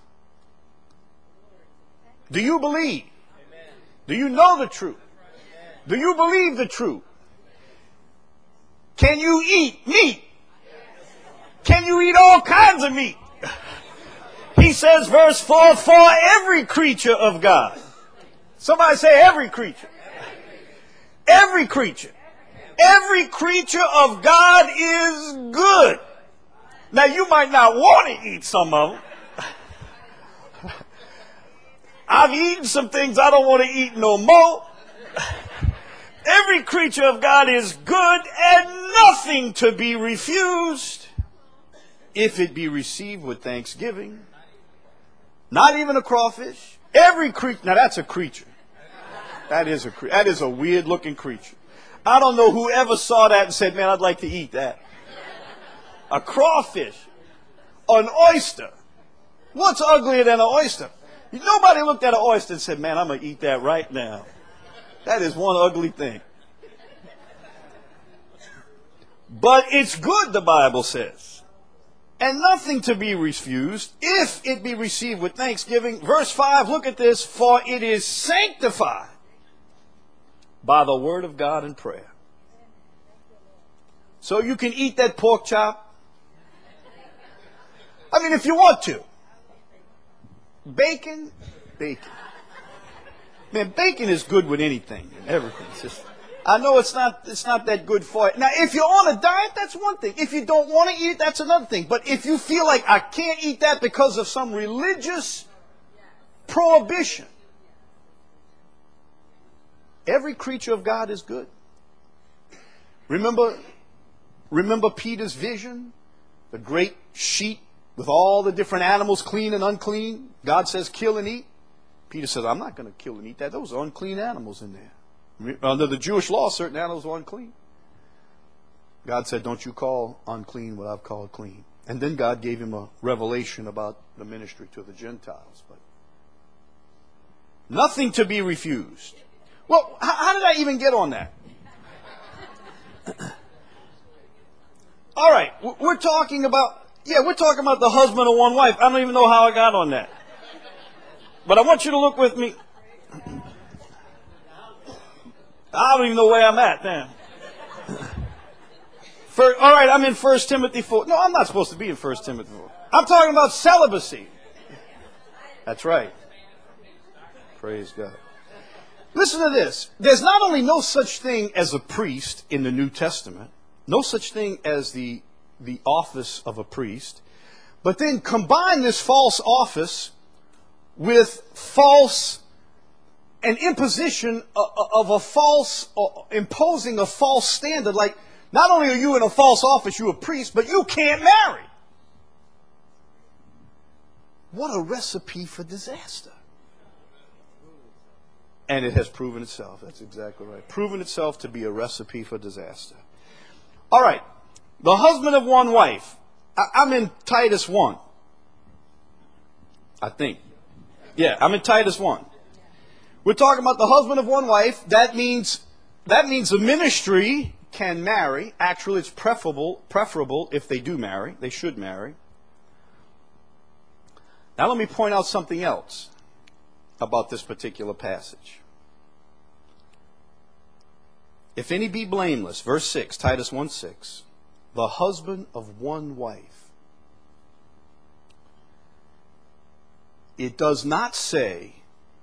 Do you believe? Amen. Do you know the truth? Amen. Do you believe the truth? Can you eat meat? Can you eat all kinds of meat? He says, verse four, for every creature of God. Somebody say every creature. Every creature. Every creature of God is good. Now, you might not want to eat some of them. I've eaten some things I don't want to eat no more. Every creature of God is good and nothing to be refused if it be received with thanksgiving. Not even a crawfish. Every creature. Now, that's a creature. That is a, that is a weird looking creature. I don't know who ever saw that and said, man, I'd like to eat that. A crawfish. An oyster. What's uglier than an oyster? Nobody looked at an oyster and said, man, I'm going to eat that right now. That is one ugly thing. But it's good, the Bible says. And nothing to be refused if it be received with thanksgiving. Verse five, look at this. For it is sanctified by the word of God and prayer. So you can eat that pork chop. I mean, if you want to. Bacon, bacon. Man, bacon is good with anything and everything. It's just, I know it's not it's not that good for you. Now, if you're on a diet, that's one thing. If you don't want to eat it, that's another thing. But if you feel like I can't eat that because of some religious prohibition, every creature of God is good. Remember, remember Peter's vision? The great sheet with all the different animals, clean and unclean. God says, kill and eat. Peter says, I'm not going to kill and eat that. Those are unclean animals in there. Under the Jewish law, certain animals were unclean. God said, don't you call unclean what I've called clean. And then God gave him a revelation about the ministry to the Gentiles. But nothing to be refused. Well, how, how did I even get on that? All right, we're talking about, yeah, we're talking about the husband of one wife. I don't even know how I got on that. But I want you to look with me. I don't even know where I'm at, damn. For, all right, I'm in First Timothy four. No, I'm not supposed to be in First Timothy four. I'm talking about celibacy. That's right. Praise God. Listen to this. There's not only no such thing as a priest in the New Testament, no such thing as the, the office of a priest, but then combine this false office with false, an imposition of a false, imposing a false standard. Like, not only are you in a false office, you're a priest, but you can't marry. What a recipe for disaster. And it has proven itself. That's exactly right. Proven itself to be a recipe for disaster. All right. The husband of one wife. I, I'm in Titus one. I think. Yeah, I'm in Titus one. We're talking about the husband of one wife. That means that means the ministry can marry. Actually, it's preferable preferable if they do marry. They should marry. Now let me point out something else about this particular passage. If any be blameless, verse six, Titus one six, the husband of one wife. It does not say,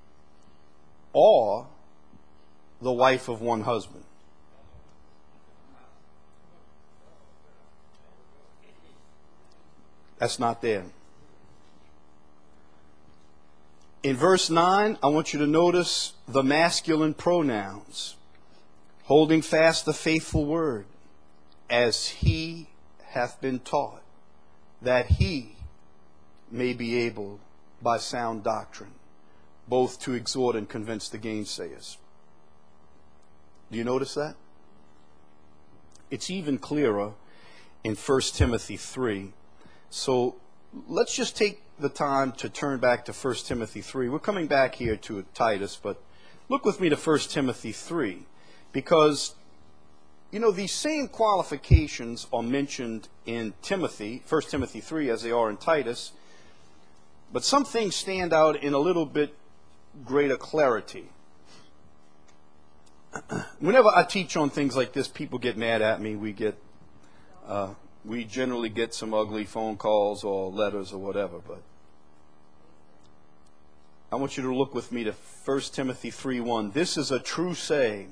or the wife of one husband. That's not there. In verse nine, I want you to notice the masculine pronouns. Holding fast the faithful word, as he hath been taught, that he may be able by sound doctrine both to exhort and convince the gainsayers. Do you notice that? It's even clearer in First Timothy three. So let's just take the time to turn back to First Timothy three. We're coming back here to Titus, but look with me to First Timothy three. Because, you know, these same qualifications are mentioned in Timothy, First Timothy three, as they are in Titus. But some things stand out in a little bit greater clarity. Whenever I teach on things like this, people get mad at me. We get, uh, we generally get some ugly phone calls or letters or whatever. But I want you to look with me to First Timothy three one. This is a true saying.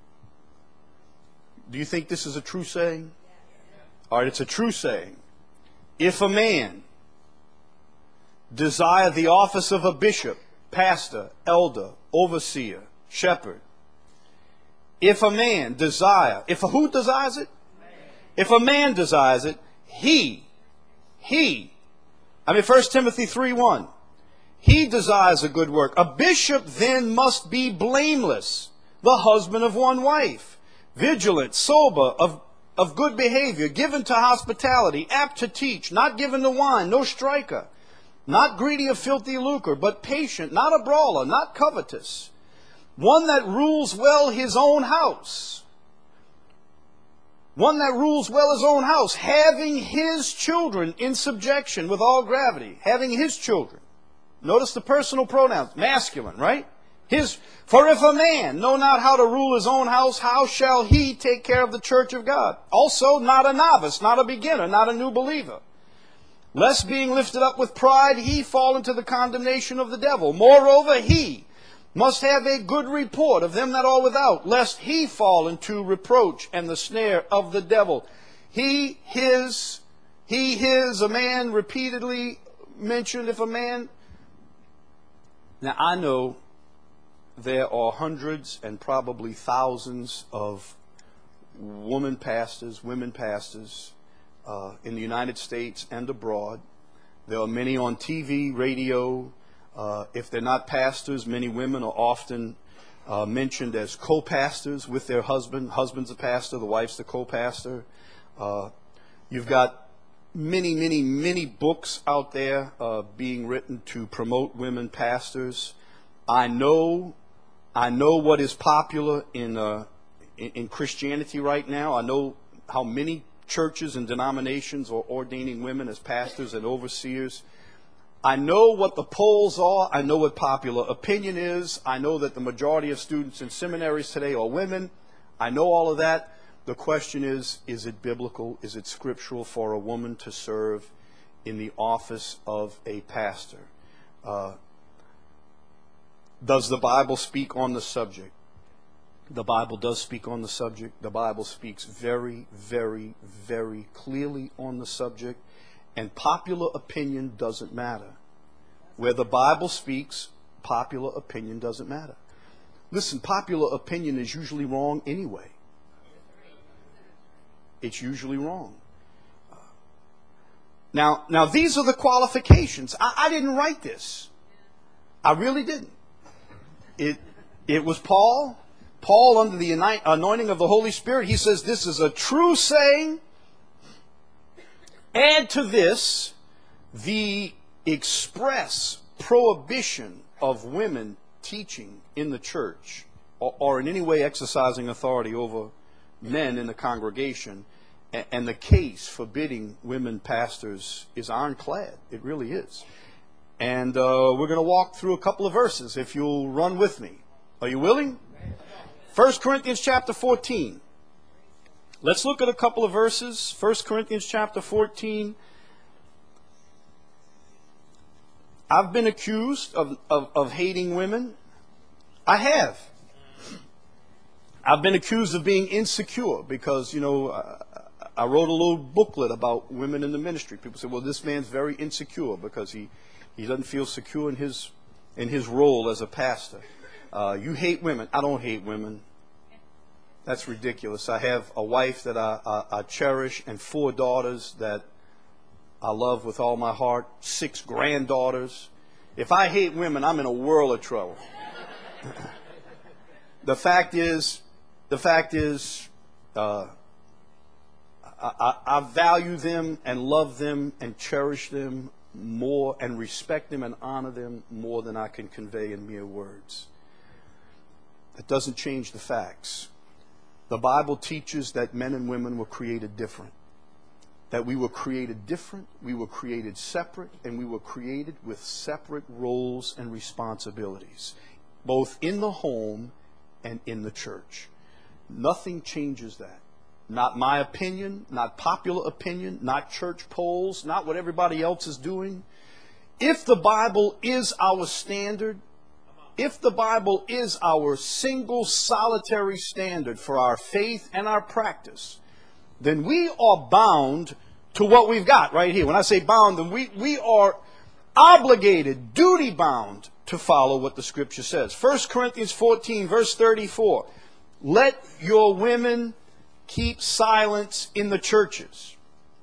Do you think this is a true saying? All right, it's a true saying. If a man desire the office of a bishop, pastor, elder, overseer, shepherd, if a man desire, if a who desires it? If a man desires it, he, he, I mean First Timothy three one, he desires a good work. A bishop then must be blameless, the husband of one wife, vigilant, sober, of, of good behavior, given to hospitality, apt to teach, not given to wine, no striker, not greedy of filthy lucre, but patient, not a brawler, not covetous, one that rules well his own house, one that rules well his own house, having his children in subjection with all gravity, having his children. Notice the personal pronouns, masculine, right? His, for if a man know not how to rule his own house, how shall he take care of the church of God? Also, not a novice, not a beginner, not a new believer. Lest being lifted up with pride, he fall into the condemnation of the devil. Moreover, he must have a good report of them that are without, lest he fall into reproach and the snare of the devil. He, his, he, his, a man repeatedly mentioned. If a man... Now, I know there are hundreds and probably thousands of woman pastors, women pastors, Uh, in the United States and abroad. There are many on T V, radio. Uh, if they're not pastors, many women are often uh, mentioned as co-pastors with their husband. Husband's a pastor, the wife's the co-pastor. Uh, you've got many, many, many books out there uh, being written to promote women pastors. I know, I know what is popular in uh, in, in Christianity right now. I know how many churches and denominations are ordaining women as pastors and overseers. I know what the polls are. I know what popular opinion is. I know that the majority of students in seminaries today are women. I know all of that. The question is, is it biblical? Is it scriptural for a woman to serve in the office of a pastor? Uh, does the Bible speak on the subject? The Bible does speak on the subject. The Bible speaks very, very, very clearly on the subject. And popular opinion doesn't matter. Where the Bible speaks, popular opinion doesn't matter. Listen, popular opinion is usually wrong anyway. It's usually wrong. Now, now these are the qualifications. I, I didn't write this. I really didn't. It, it was Paul. Paul, under the anointing of the Holy Spirit, he says this is a true saying. Add to this the express prohibition of women teaching in the church or, or in any way exercising authority over men in the congregation. And, and the case forbidding women pastors is ironclad. It really is. And uh, we're going to walk through a couple of verses if you'll run with me. Are you willing? First Corinthians chapter fourteen. Let's look at a couple of verses. First Corinthians chapter fourteen. I've been accused of, of, of hating women. I have. I've been accused of being insecure because, you know, I, I wrote a little booklet about women in the ministry. People say, well, this man's very insecure because he, he doesn't feel secure in his, in his role as a pastor. Uh, you hate women. I don't hate women. That's ridiculous. I have a wife that I, I, I cherish and four daughters that I love with all my heart, six granddaughters. If I hate women, I'm in a world of trouble. The fact is, the fact is, uh, I, I, I value them and love them and cherish them more and respect them and honor them more than I can convey in mere words. That doesn't change the facts. The Bible teaches that men and women were created different. That we were created different, we were created separate, and we were created with separate roles and responsibilities, both in the home and in the church. Nothing changes that. Not my opinion, not popular opinion, not church polls, not what everybody else is doing. If the Bible is our standard, if the Bible is our single solitary standard for our faith and our practice, then we are bound to what we've got right here. When I say bound, then we, we are obligated, duty bound to follow what the Scripture says. First Corinthians fourteen, verse thirty-four. Let your women keep silence in the churches.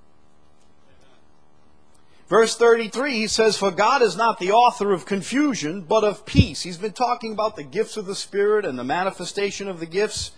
Verse thirty-three, he says, for God is not the author of confusion, but of peace. He's been talking about the gifts of the Spirit and the manifestation of the gifts.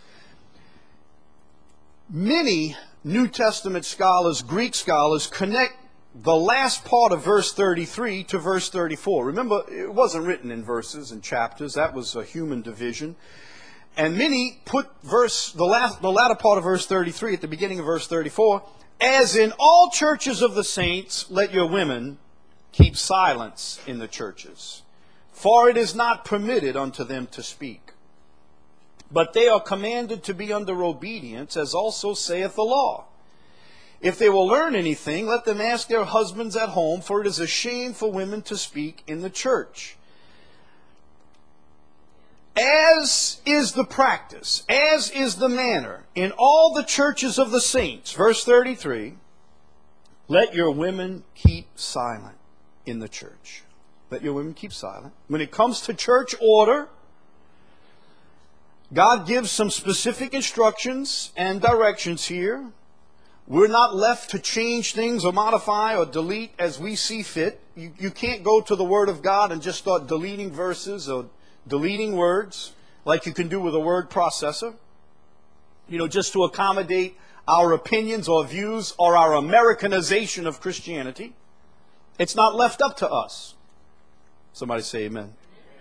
Many New Testament scholars, Greek scholars, connect the last part of verse thirty-three to verse thirty-four. Remember, it wasn't written in verses and chapters. That was a human division. And many put verse the last the latter part of verse thirty-three at the beginning of verse thirty-four. As in all churches of the saints, let your women keep silence in the churches, for it is not permitted unto them to speak. But they are commanded to be under obedience, as also saith the law. If they will learn anything, let them ask their husbands at home, for it is a shame for women to speak in the church. As is the practice, as is the manner in all the churches of the saints. Verse thirty-three, let your women keep silent in the church. Let your women keep silent. When it comes to church order, God gives some specific instructions and directions here. We're not left to change things or modify or delete as we see fit. You, you can't go to the Word of God and just start deleting verses or deleting words like you can do with a word processor. You know, just to accommodate our opinions or views or our Americanization of Christianity. It's not left up to us. Somebody say amen.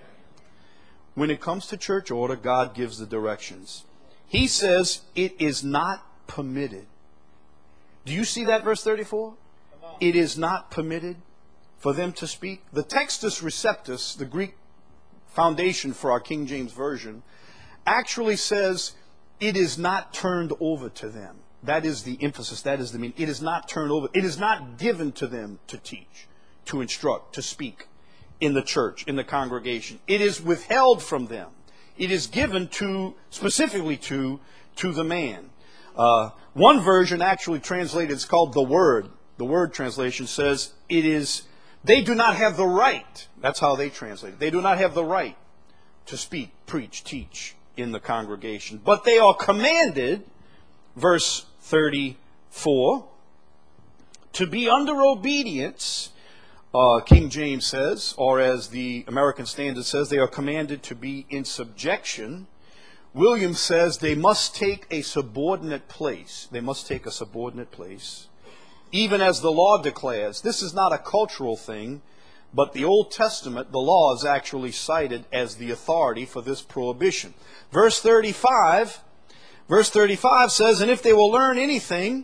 When it comes to church order, God gives the directions. He says it is not permitted. Do you see that, verse thirty-four? It is not permitted for them to speak. The Textus Receptus, the Greek foundation for our King James Version, actually says it is not turned over to them. That is the emphasis. That is the meaning. It is not turned over. It is not given to them to teach, to instruct, to speak in the church, in the congregation. It is withheld from them. It is given to, specifically to, to the man. Uh, one version actually translated, it's called the Word. The Word translation says it is, they do not have the right. That's how they translate it. They do not have the right to speak, preach, teach in the congregation. But they are commanded, verse thirty-four, to be under obedience, uh, King James says, or as the American Standard says, they are commanded to be in subjection. Williams says they must take a subordinate place. They must take a subordinate place. Even as the law declares, this is not a cultural thing, but the Old Testament, the law is actually cited as the authority for this prohibition. Verse thirty-five, verse thirty-five says, and if they will learn anything,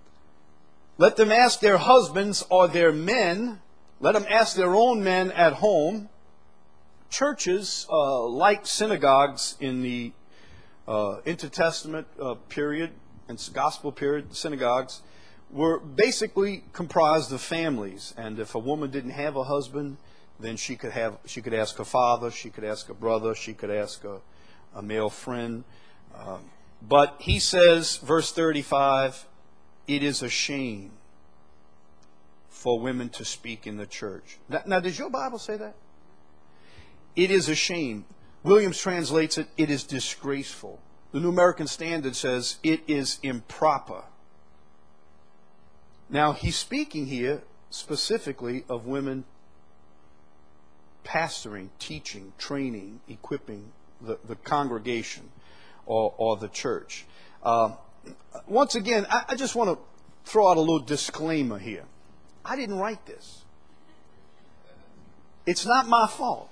let them ask their husbands or their men, let them ask their own men at home. Churches, uh, like synagogues in the uh, intertestament uh, period and gospel period, synagogues, were basically comprised of families. And if a woman didn't have a husband, then she could have she could ask her father, she could ask a brother, she could ask a, a male friend. Um, but he says, verse thirty-five, it is a shame for women to speak in the church. Now, now, does your Bible say that? It is a shame. Williams translates it, it is disgraceful. The New American Standard says it is improper. Now, he's speaking here specifically of women pastoring, teaching, training, equipping the, the congregation or, or the church. Uh, once again, I, I just want to throw out a little disclaimer here. I didn't write this. It's not my fault.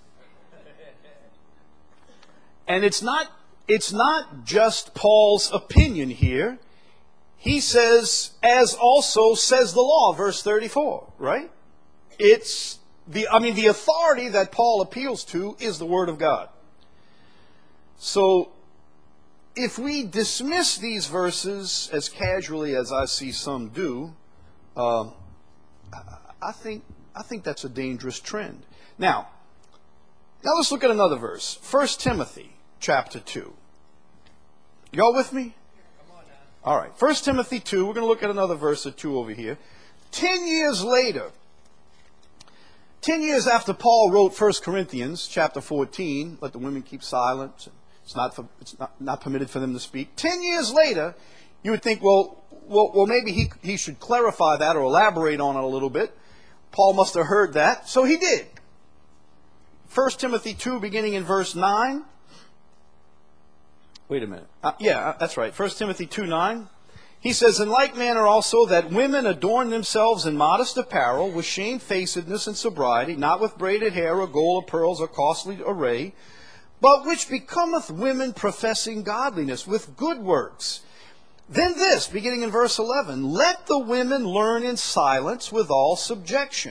And it's not, it's not just Paul's opinion here. He says, as also says the law, verse thirty-four, right? It's the, I mean, the authority that Paul appeals to is the Word of God. So, if we dismiss these verses as casually as I see some do, uh, I think, I think that's a dangerous trend. Now, now let's look at another verse. First Timothy chapter two. Y'all with me? All right, First Timothy two, we're going to look at another verse or two over here. Ten years later, ten years after Paul wrote First Corinthians chapter fourteen, let the women keep silent, it's not for, it's not, not permitted for them to speak. Ten years later, you would think, well, well, well maybe he, he should clarify that or elaborate on it a little bit. Paul must have heard that, so he did. First Timothy two, beginning in verse nine. Wait a minute. Uh, yeah, that's right. First Timothy two nine. He says, in like manner also that women adorn themselves in modest apparel, with shamefacedness and sobriety, not with braided hair or gold or pearls or costly array, but which becometh women professing godliness with good works. Then this, beginning in verse eleven, let the women learn in silence with all subjection.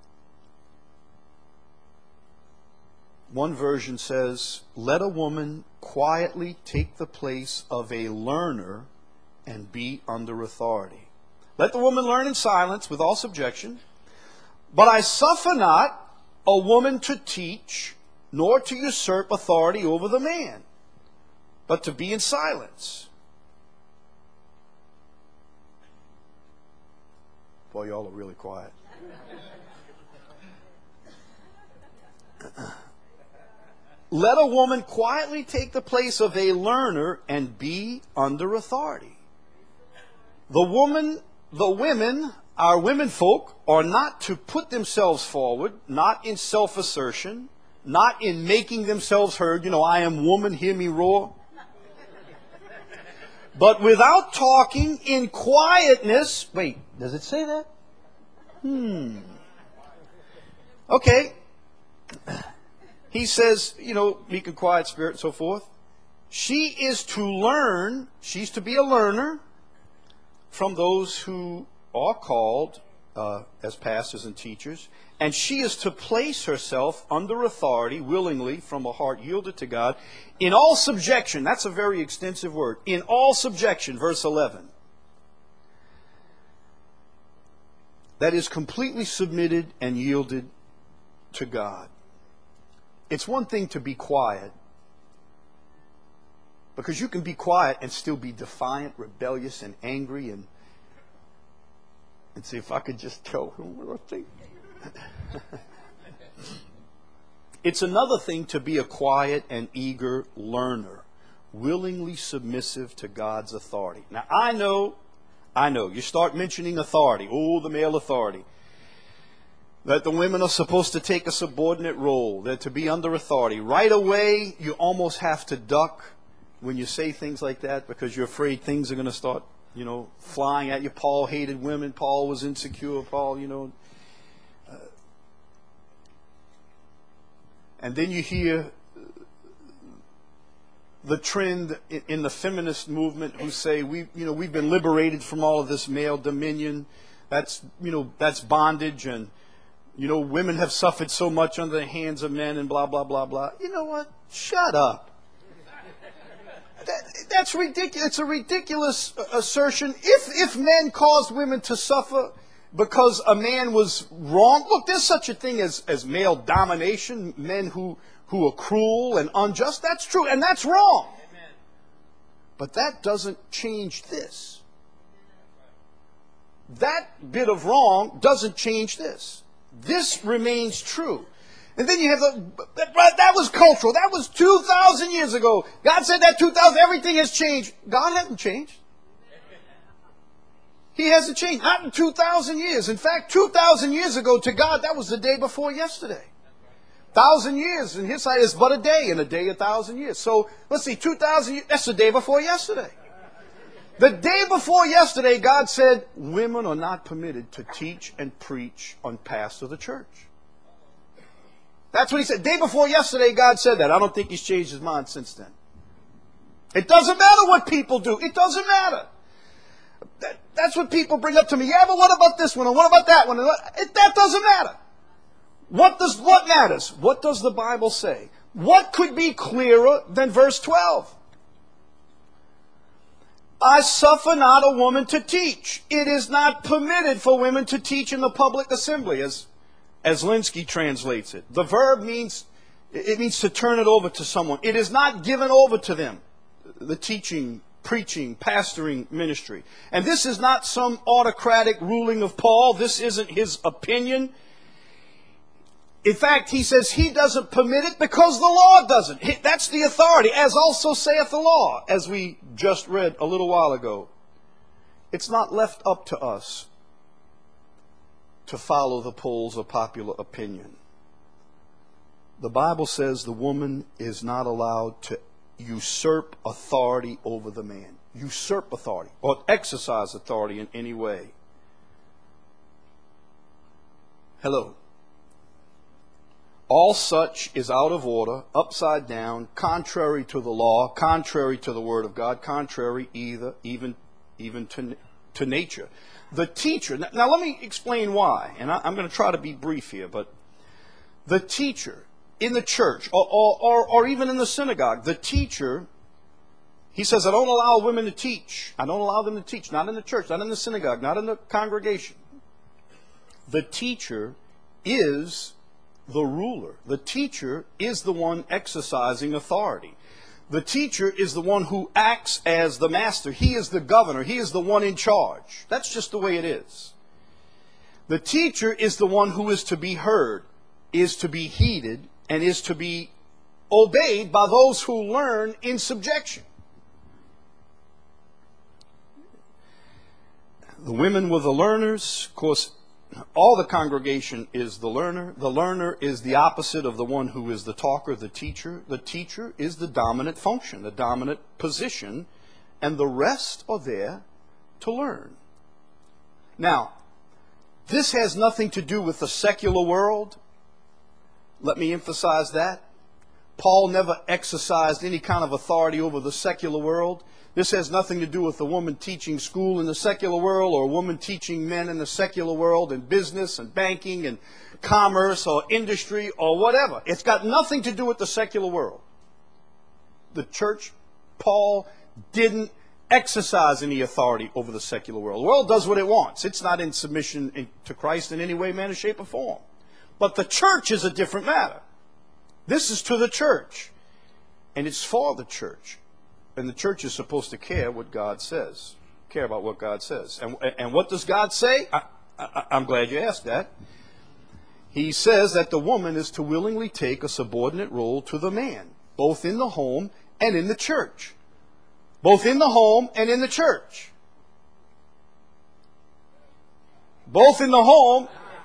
One version says, let a woman quietly take the place of a learner and be under authority. Let the woman learn in silence with all subjection. But I suffer not a woman to teach, nor to usurp authority over the man, but to be in silence. Boy, y'all are really quiet. Let a woman quietly take the place of a learner and be under authority. The woman, the women, our women folk, are not to put themselves forward, not in self-assertion, not in making themselves heard. You know, I am woman, hear me roar. But without talking, in quietness. Wait, does it say that? Hmm. Okay. He says, you know, meek and quiet spirit and so forth. She is to learn, she's to be a learner from those who are called uh, as pastors and teachers. And she is to place herself under authority willingly from a heart yielded to God in all subjection. That's a very extensive word. In all subjection, verse eleven. That is completely submitted and yielded to God. It's one thing to be quiet, because you can be quiet and still be defiant, rebellious, and angry, and and say, if I could just tell him what I think. It's another thing to be a quiet and eager learner, willingly submissive to God's authority. Now, I know, I know, you start mentioning authority, oh, the male authority. That the women are supposed to take a subordinate role. They're to be under authority. Right away, you almost have to duck when you say things like that, because you're afraid things are going to start, you know, flying at you. Paul hated women. Paul was insecure. Paul, you know. Uh, and then you hear the trend in the feminist movement who say, we, you know, we've been liberated from all of this male dominion. That's, you know, that's bondage, and you know, women have suffered so much under the hands of men and blah, blah, blah, blah. You know what? Shut up. That, that's ridiculous. It's a ridiculous assertion. If, if men caused women to suffer because a man was wrong, look, there's such a thing as, as male domination, men who, who are cruel and unjust. That's true, and that's wrong. Amen. But that doesn't change this. That bit of wrong doesn't change this. This remains true. And then you have the, that, that was cultural. That was two thousand years ago. God said that two thousand, everything has changed. God hasn't changed. He hasn't changed. Not in two thousand years. In fact, two thousand years ago to God, that was the day before yesterday. Thousand years in His sight is but a day, and a day a thousand years. So, let's see, two thousand years, that's the day before yesterday. The day before yesterday, God said, women are not permitted to teach and preach on pastor of the church. That's what He said. Day before yesterday, God said that. I don't think He's changed His mind since then. It doesn't matter what people do. It doesn't matter. That, that's what people bring up to me. Yeah, but what about this one? And what about that one? And what, it, that doesn't matter. What does, what matters? What does the Bible say? What could be clearer than verse twelve? I suffer not a woman to teach. It is not permitted for women to teach in the public assembly, as, as Linsky translates it. The verb means, it means to turn it over to someone. It is not given over to them, the teaching, preaching, pastoring ministry. And this is not some autocratic ruling of Paul. This isn't his opinion. In fact, he says he doesn't permit it because the law doesn't. That's the authority, as also saith the law, as we just read a little while ago. It's not left up to us to follow the polls of popular opinion. The Bible says the woman is not allowed to usurp authority over the man. Usurp authority or exercise authority in any way. Hello. All such is out of order, upside down, contrary to the law, contrary to the Word of God, contrary either, even, even to, to nature. The teacher, now, now let me explain why, and I, I'm going to try to be brief here, but the teacher in the church, or, or, or, or even in the synagogue, the teacher He says, I don't allow women to teach. I don't allow them to teach. Not in the church, not in the synagogue, not in the congregation. The teacher is the ruler. The teacher is the one exercising authority. The teacher is the one who acts as the master. He is the governor. He is the one in charge. That's just the way it is. The teacher is the one who is to be heard, is to be heeded, and is to be obeyed by those who learn in subjection. The women were the learners. Of course, all the congregation is the learner. The learner is the opposite of the one who is the talker, the teacher. The teacher is the dominant function, the dominant position, and the rest are there to learn. Now, this has nothing to do with the secular world. Let me emphasize that. Paul never exercised any kind of authority over the secular world. This has nothing to do with a woman teaching school in the secular world or a woman teaching men in the secular world in business and banking and commerce or industry or whatever. It's got nothing to do with the secular world. The church, Paul didn't exercise any authority over the secular world. The world does what it wants. It's not in submission to Christ in any way, manner, shape, or form. But the church is a different matter. This is to the church. And it's for the church. And the church is supposed to care what God says. Care about what God says. And, and what does God say? I, I, I'm glad you asked that. He says that the woman is to willingly take a subordinate role to the man, both in the home and in the church. Both in the home and in the church. Both in the home,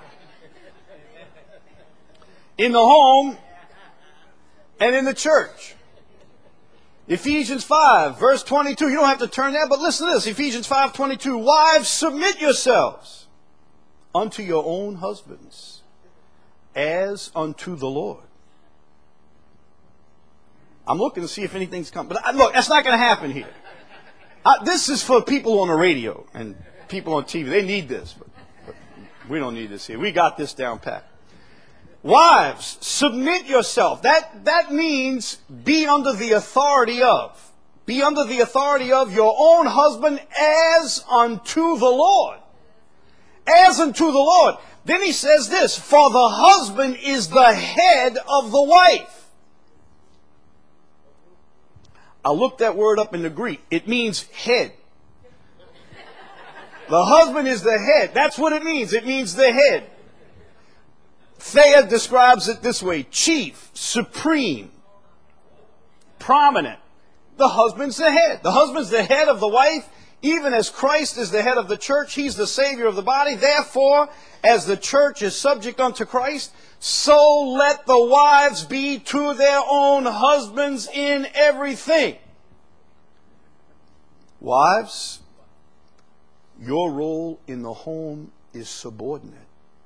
in the home, and in the church. Ephesians five, verse twenty-two. You don't have to turn there, but listen to this. Ephesians five twenty-two. Wives, submit yourselves unto your own husbands, as unto the Lord. I'm looking to see if anything's coming. But look, that's not going to happen here. Uh, this is for people on the radio and people on T V. They need this. But, but we don't need this here. We got this down pat. Wives, submit yourself. That, that means be under the authority of. Be under the authority of your own husband as unto the Lord. As unto the Lord. Then he says this, for the husband is the head of the wife. I looked that word up in the Greek. It means head. The husband is the head. That's what it means. It means the head. Thayer describes it this way. Chief, supreme, prominent. The husband's the head. The husband's the head of the wife. Even as Christ is the head of the church, he's the Savior of the body. Therefore, as the church is subject unto Christ, so let the wives be to their own husbands in everything. Wives, your role in the home is subordinate.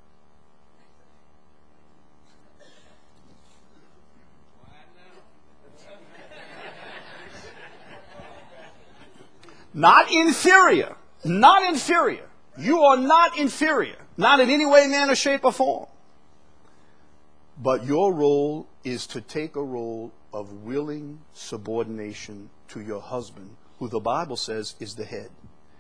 Not inferior. Not inferior. You are not inferior. Not in any way, manner, shape, or form. But your role is to take a role of willing subordination to your husband, who the Bible says is the head.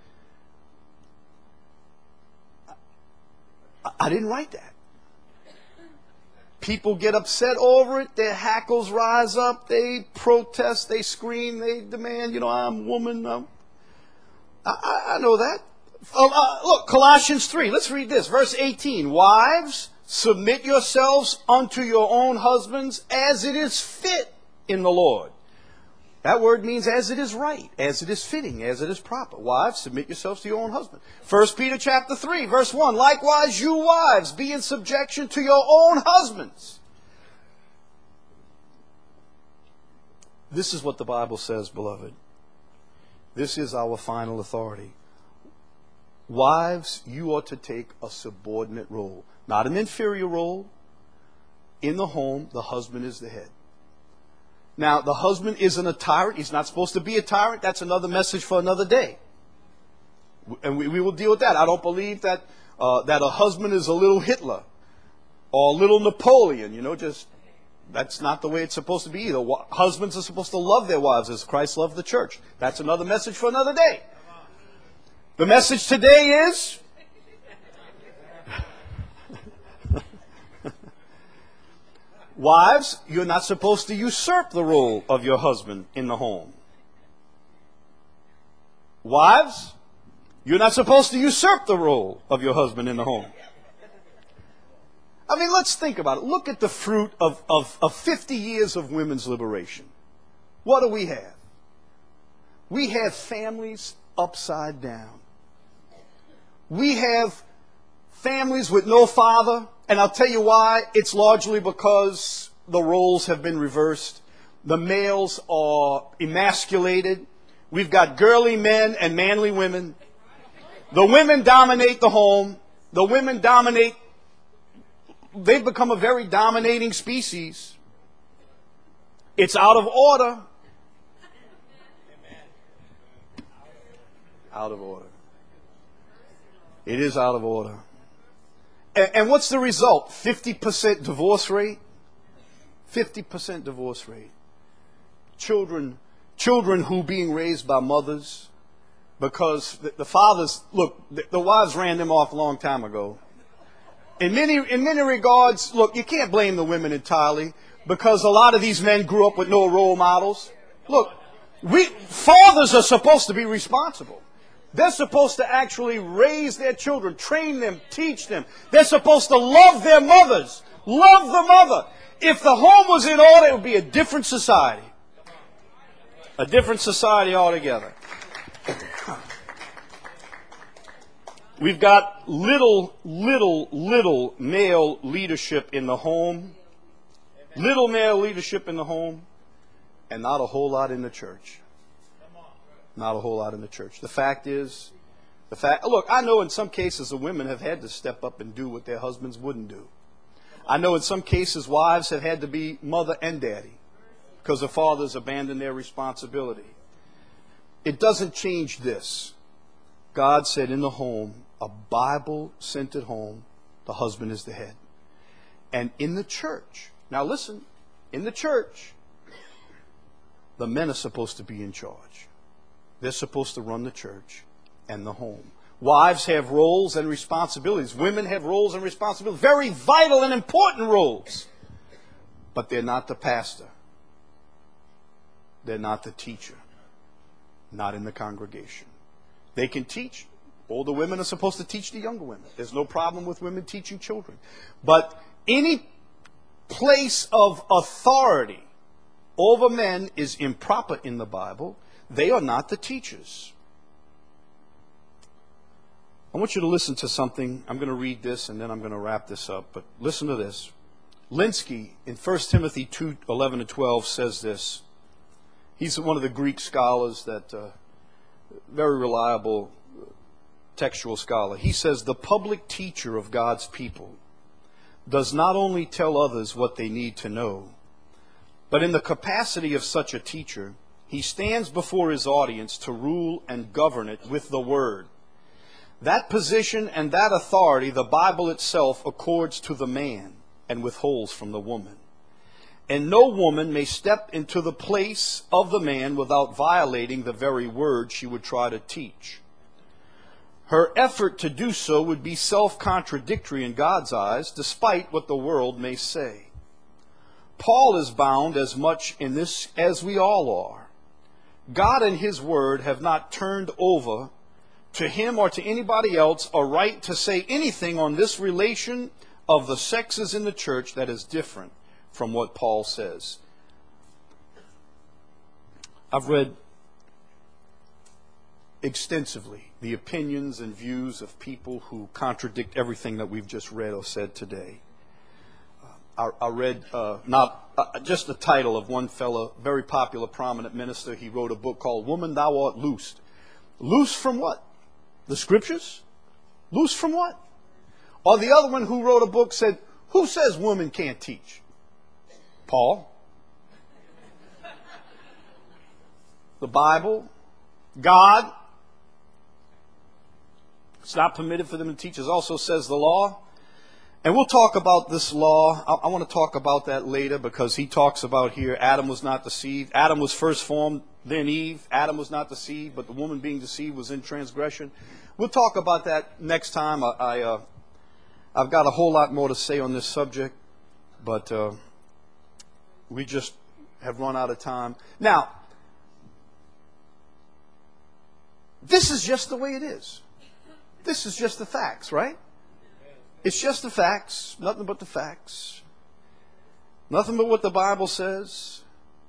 I, I didn't write that. People get upset over it. Their hackles rise up. They protest. They scream. They demand, you know, I'm woman. I'm I, I know that. Uh, uh, look, Colossians three. Let's read this. Verse eighteen. Wives, submit yourselves unto your own husbands as it is fit in the Lord. That word means as it is right, as it is fitting, as it is proper. Wives, submit yourselves to your own husband. First Peter chapter three, verse one. Likewise, you wives, be in subjection to your own husbands. This is what the Bible says, beloved. This is our final authority. Wives, you ought to take a subordinate role. Not an inferior role. In the home, the husband is the head. Now, the husband isn't a tyrant. He's not supposed to be a tyrant. That's another message for another day. And we, we will deal with that. I don't believe that, uh, that a husband is a little Hitler or a little Napoleon, you know, just That's not the way it's supposed to be either. Husbands are supposed to love their wives as Christ loved the church. That's another message for another day. The message today is wives, you're not supposed to usurp the role of your husband in the home. Wives, you're not supposed to usurp the role of your husband in the home. I mean, let's think about it. Look at the fruit of, of, of fifty years of women's liberation. What do we have? We have families upside down. We have families with no father, and I'll tell you why. It's largely because the roles have been reversed. The males are emasculated. We've got girly men and manly women. The women dominate the home. The women dominate. They've become a very dominating species. It's out of order. Out of order. It is out of order. And, and what's the result? fifty percent divorce rate? fifty percent divorce rate. Children, children who being raised by mothers because the, the fathers, look, the, the wives ran them off a long time ago. In many, in many regards, look, you can't blame the women entirely because a lot of these men grew up with no role models. Look, we, fathers are supposed to be responsible. They're supposed to actually raise their children, train them, teach them. They're supposed to love their mothers, love the mother. If the home was in order, it would be a different society. A different society altogether. We've got little, little, little male leadership in the home. Little male leadership in the home. And not a whole lot in the church. Not a whole lot in the church. The fact is, the fact, look, I know in some cases the women have had to step up and do what their husbands wouldn't do. I know in some cases wives have had to be mother and daddy because the fathers abandoned their responsibility. It doesn't change this. God said in the home, a Bible-centered home, the husband is the head. And in the church, now listen, in the church, the men are supposed to be in charge. They're supposed to run the church and the home. Wives have roles and responsibilities. Women have roles and responsibilities. Very vital and important roles. But they're not the pastor. They're not the teacher. Not in the congregation. They can teach. Older women are supposed to teach the younger women. There's no problem with women teaching children. But any place of authority over men is improper in the Bible. They are not the teachers. I want you to listen to something. I'm going to read this and then I'm going to wrap this up. But listen to this. Linsky in First Timothy two, eleven to twelve says this. He's one of the Greek scholars that, uh, very reliable textual scholar. He says, the public teacher of God's people does not only tell others what they need to know, but in the capacity of such a teacher, he stands before his audience to rule and govern it with the word. That position and that authority the Bible itself accords to the man and withholds from the woman. And no woman may step into the place of the man without violating the very word she would try to teach. Her effort to do so would be self-contradictory in God's eyes, despite what the world may say. Paul is bound as much in this as we all are. God and His Word have not turned over to him or to anybody else a right to say anything on this relation of the sexes in the church that is different from what Paul says. I've read extensively the opinions and views of people who contradict everything that we've just read or said today. Uh, I, I read uh, not uh, just the title of one fellow, very popular, prominent minister. He wrote a book called Woman, Thou Art Loosed. Loose from what? The scriptures? Loose from what? Or the other one who wrote a book said, who says women can't teach? Paul. The Bible. God. It's not permitted for them to teach. It also says the law. And we'll talk about this law. I, I want to talk about that later because he talks about here Adam was not deceived. Adam was first formed, then Eve. Adam was not deceived, but the woman being deceived was in transgression. We'll talk about that next time. I, I, uh, I've got a whole lot more to say on this subject, but uh, we just have run out of time. Now, this is just the way it is. This is just the facts, right? It's just the facts, nothing but the facts. Nothing but what the Bible says.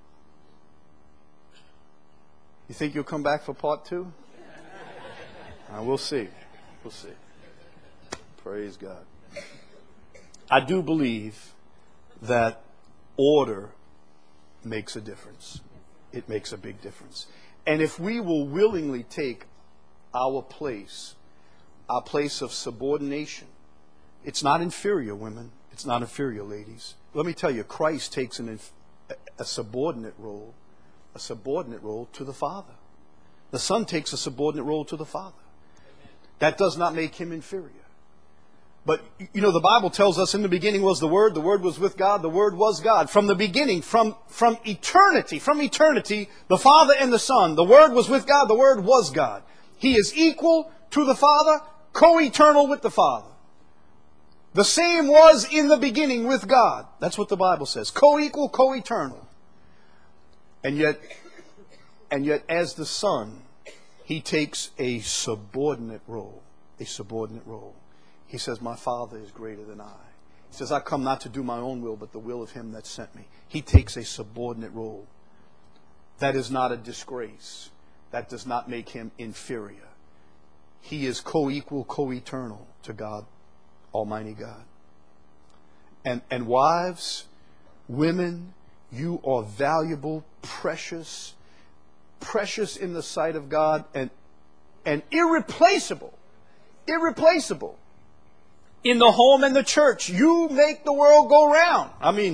You think you'll come back for part two? Uh, we'll see. We'll see. Praise God. I do believe that order makes a difference. It makes a big difference. And if we will willingly take our place, our place of subordination, it's not inferior, women. It's not inferior, ladies. Let me tell you, Christ takes an inf- a subordinate role, a subordinate role to the Father. The Son takes a subordinate role to the Father. That does not make him inferior. But, you know, the Bible tells us in the beginning was the Word, the Word was with God, the Word was God. From the beginning, from, from eternity, from eternity, the Father and the Son, the Word was with God, the Word was God. He is equal to the Father, co-eternal with the Father. The same was in the beginning with God. That's what the Bible says. Co-equal, co-eternal. And yet, and yet as the Son, he takes a subordinate role. A subordinate role. He says, my Father is greater than I. He says, I come not to do my own will, but the will of him that sent me. He takes a subordinate role. That is not a disgrace. That does not make him inferior. He is co-equal, co-eternal to God, Almighty God. And, and wives, women, you are valuable, precious, precious in the sight of God, and, and irreplaceable, irreplaceable in the home and the church. You make the world go round. I mean,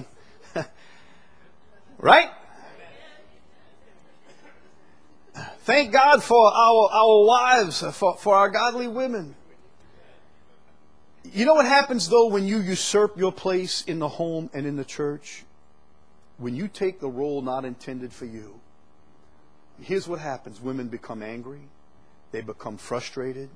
right? Thank God for our, our wives, for, for our godly women. You know what happens, though, when you usurp your place in the home and in the church? When you take the role not intended for you, here's what happens. Women become angry. They become frustrated.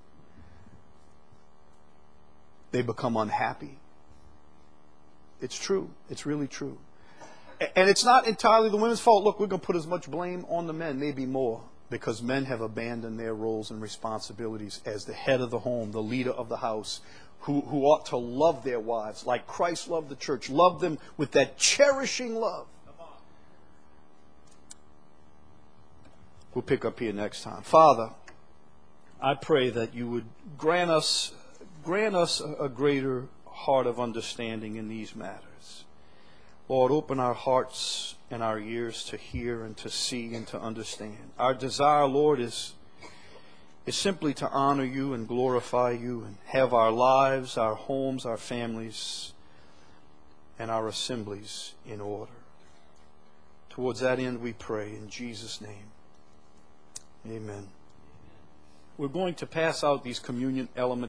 They become unhappy. It's true. It's really true. And it's not entirely the women's fault. Look, we're going to put as much blame on the men, maybe more, because men have abandoned their roles and responsibilities as the head of the home, the leader of the house, who, who ought to love their wives like Christ loved the church. Love them with that cherishing love. We'll pick up here next time. Father, I pray that you would grant us, grant us a greater heart of understanding in these matters. Lord, open our hearts and our ears to hear and to see and to understand. Our desire, Lord, is, is simply to honor you and glorify you and have our lives, our homes, our families, and our assemblies in order. Towards that end we pray in Jesus' name. Amen. We're going to pass out these communion elements.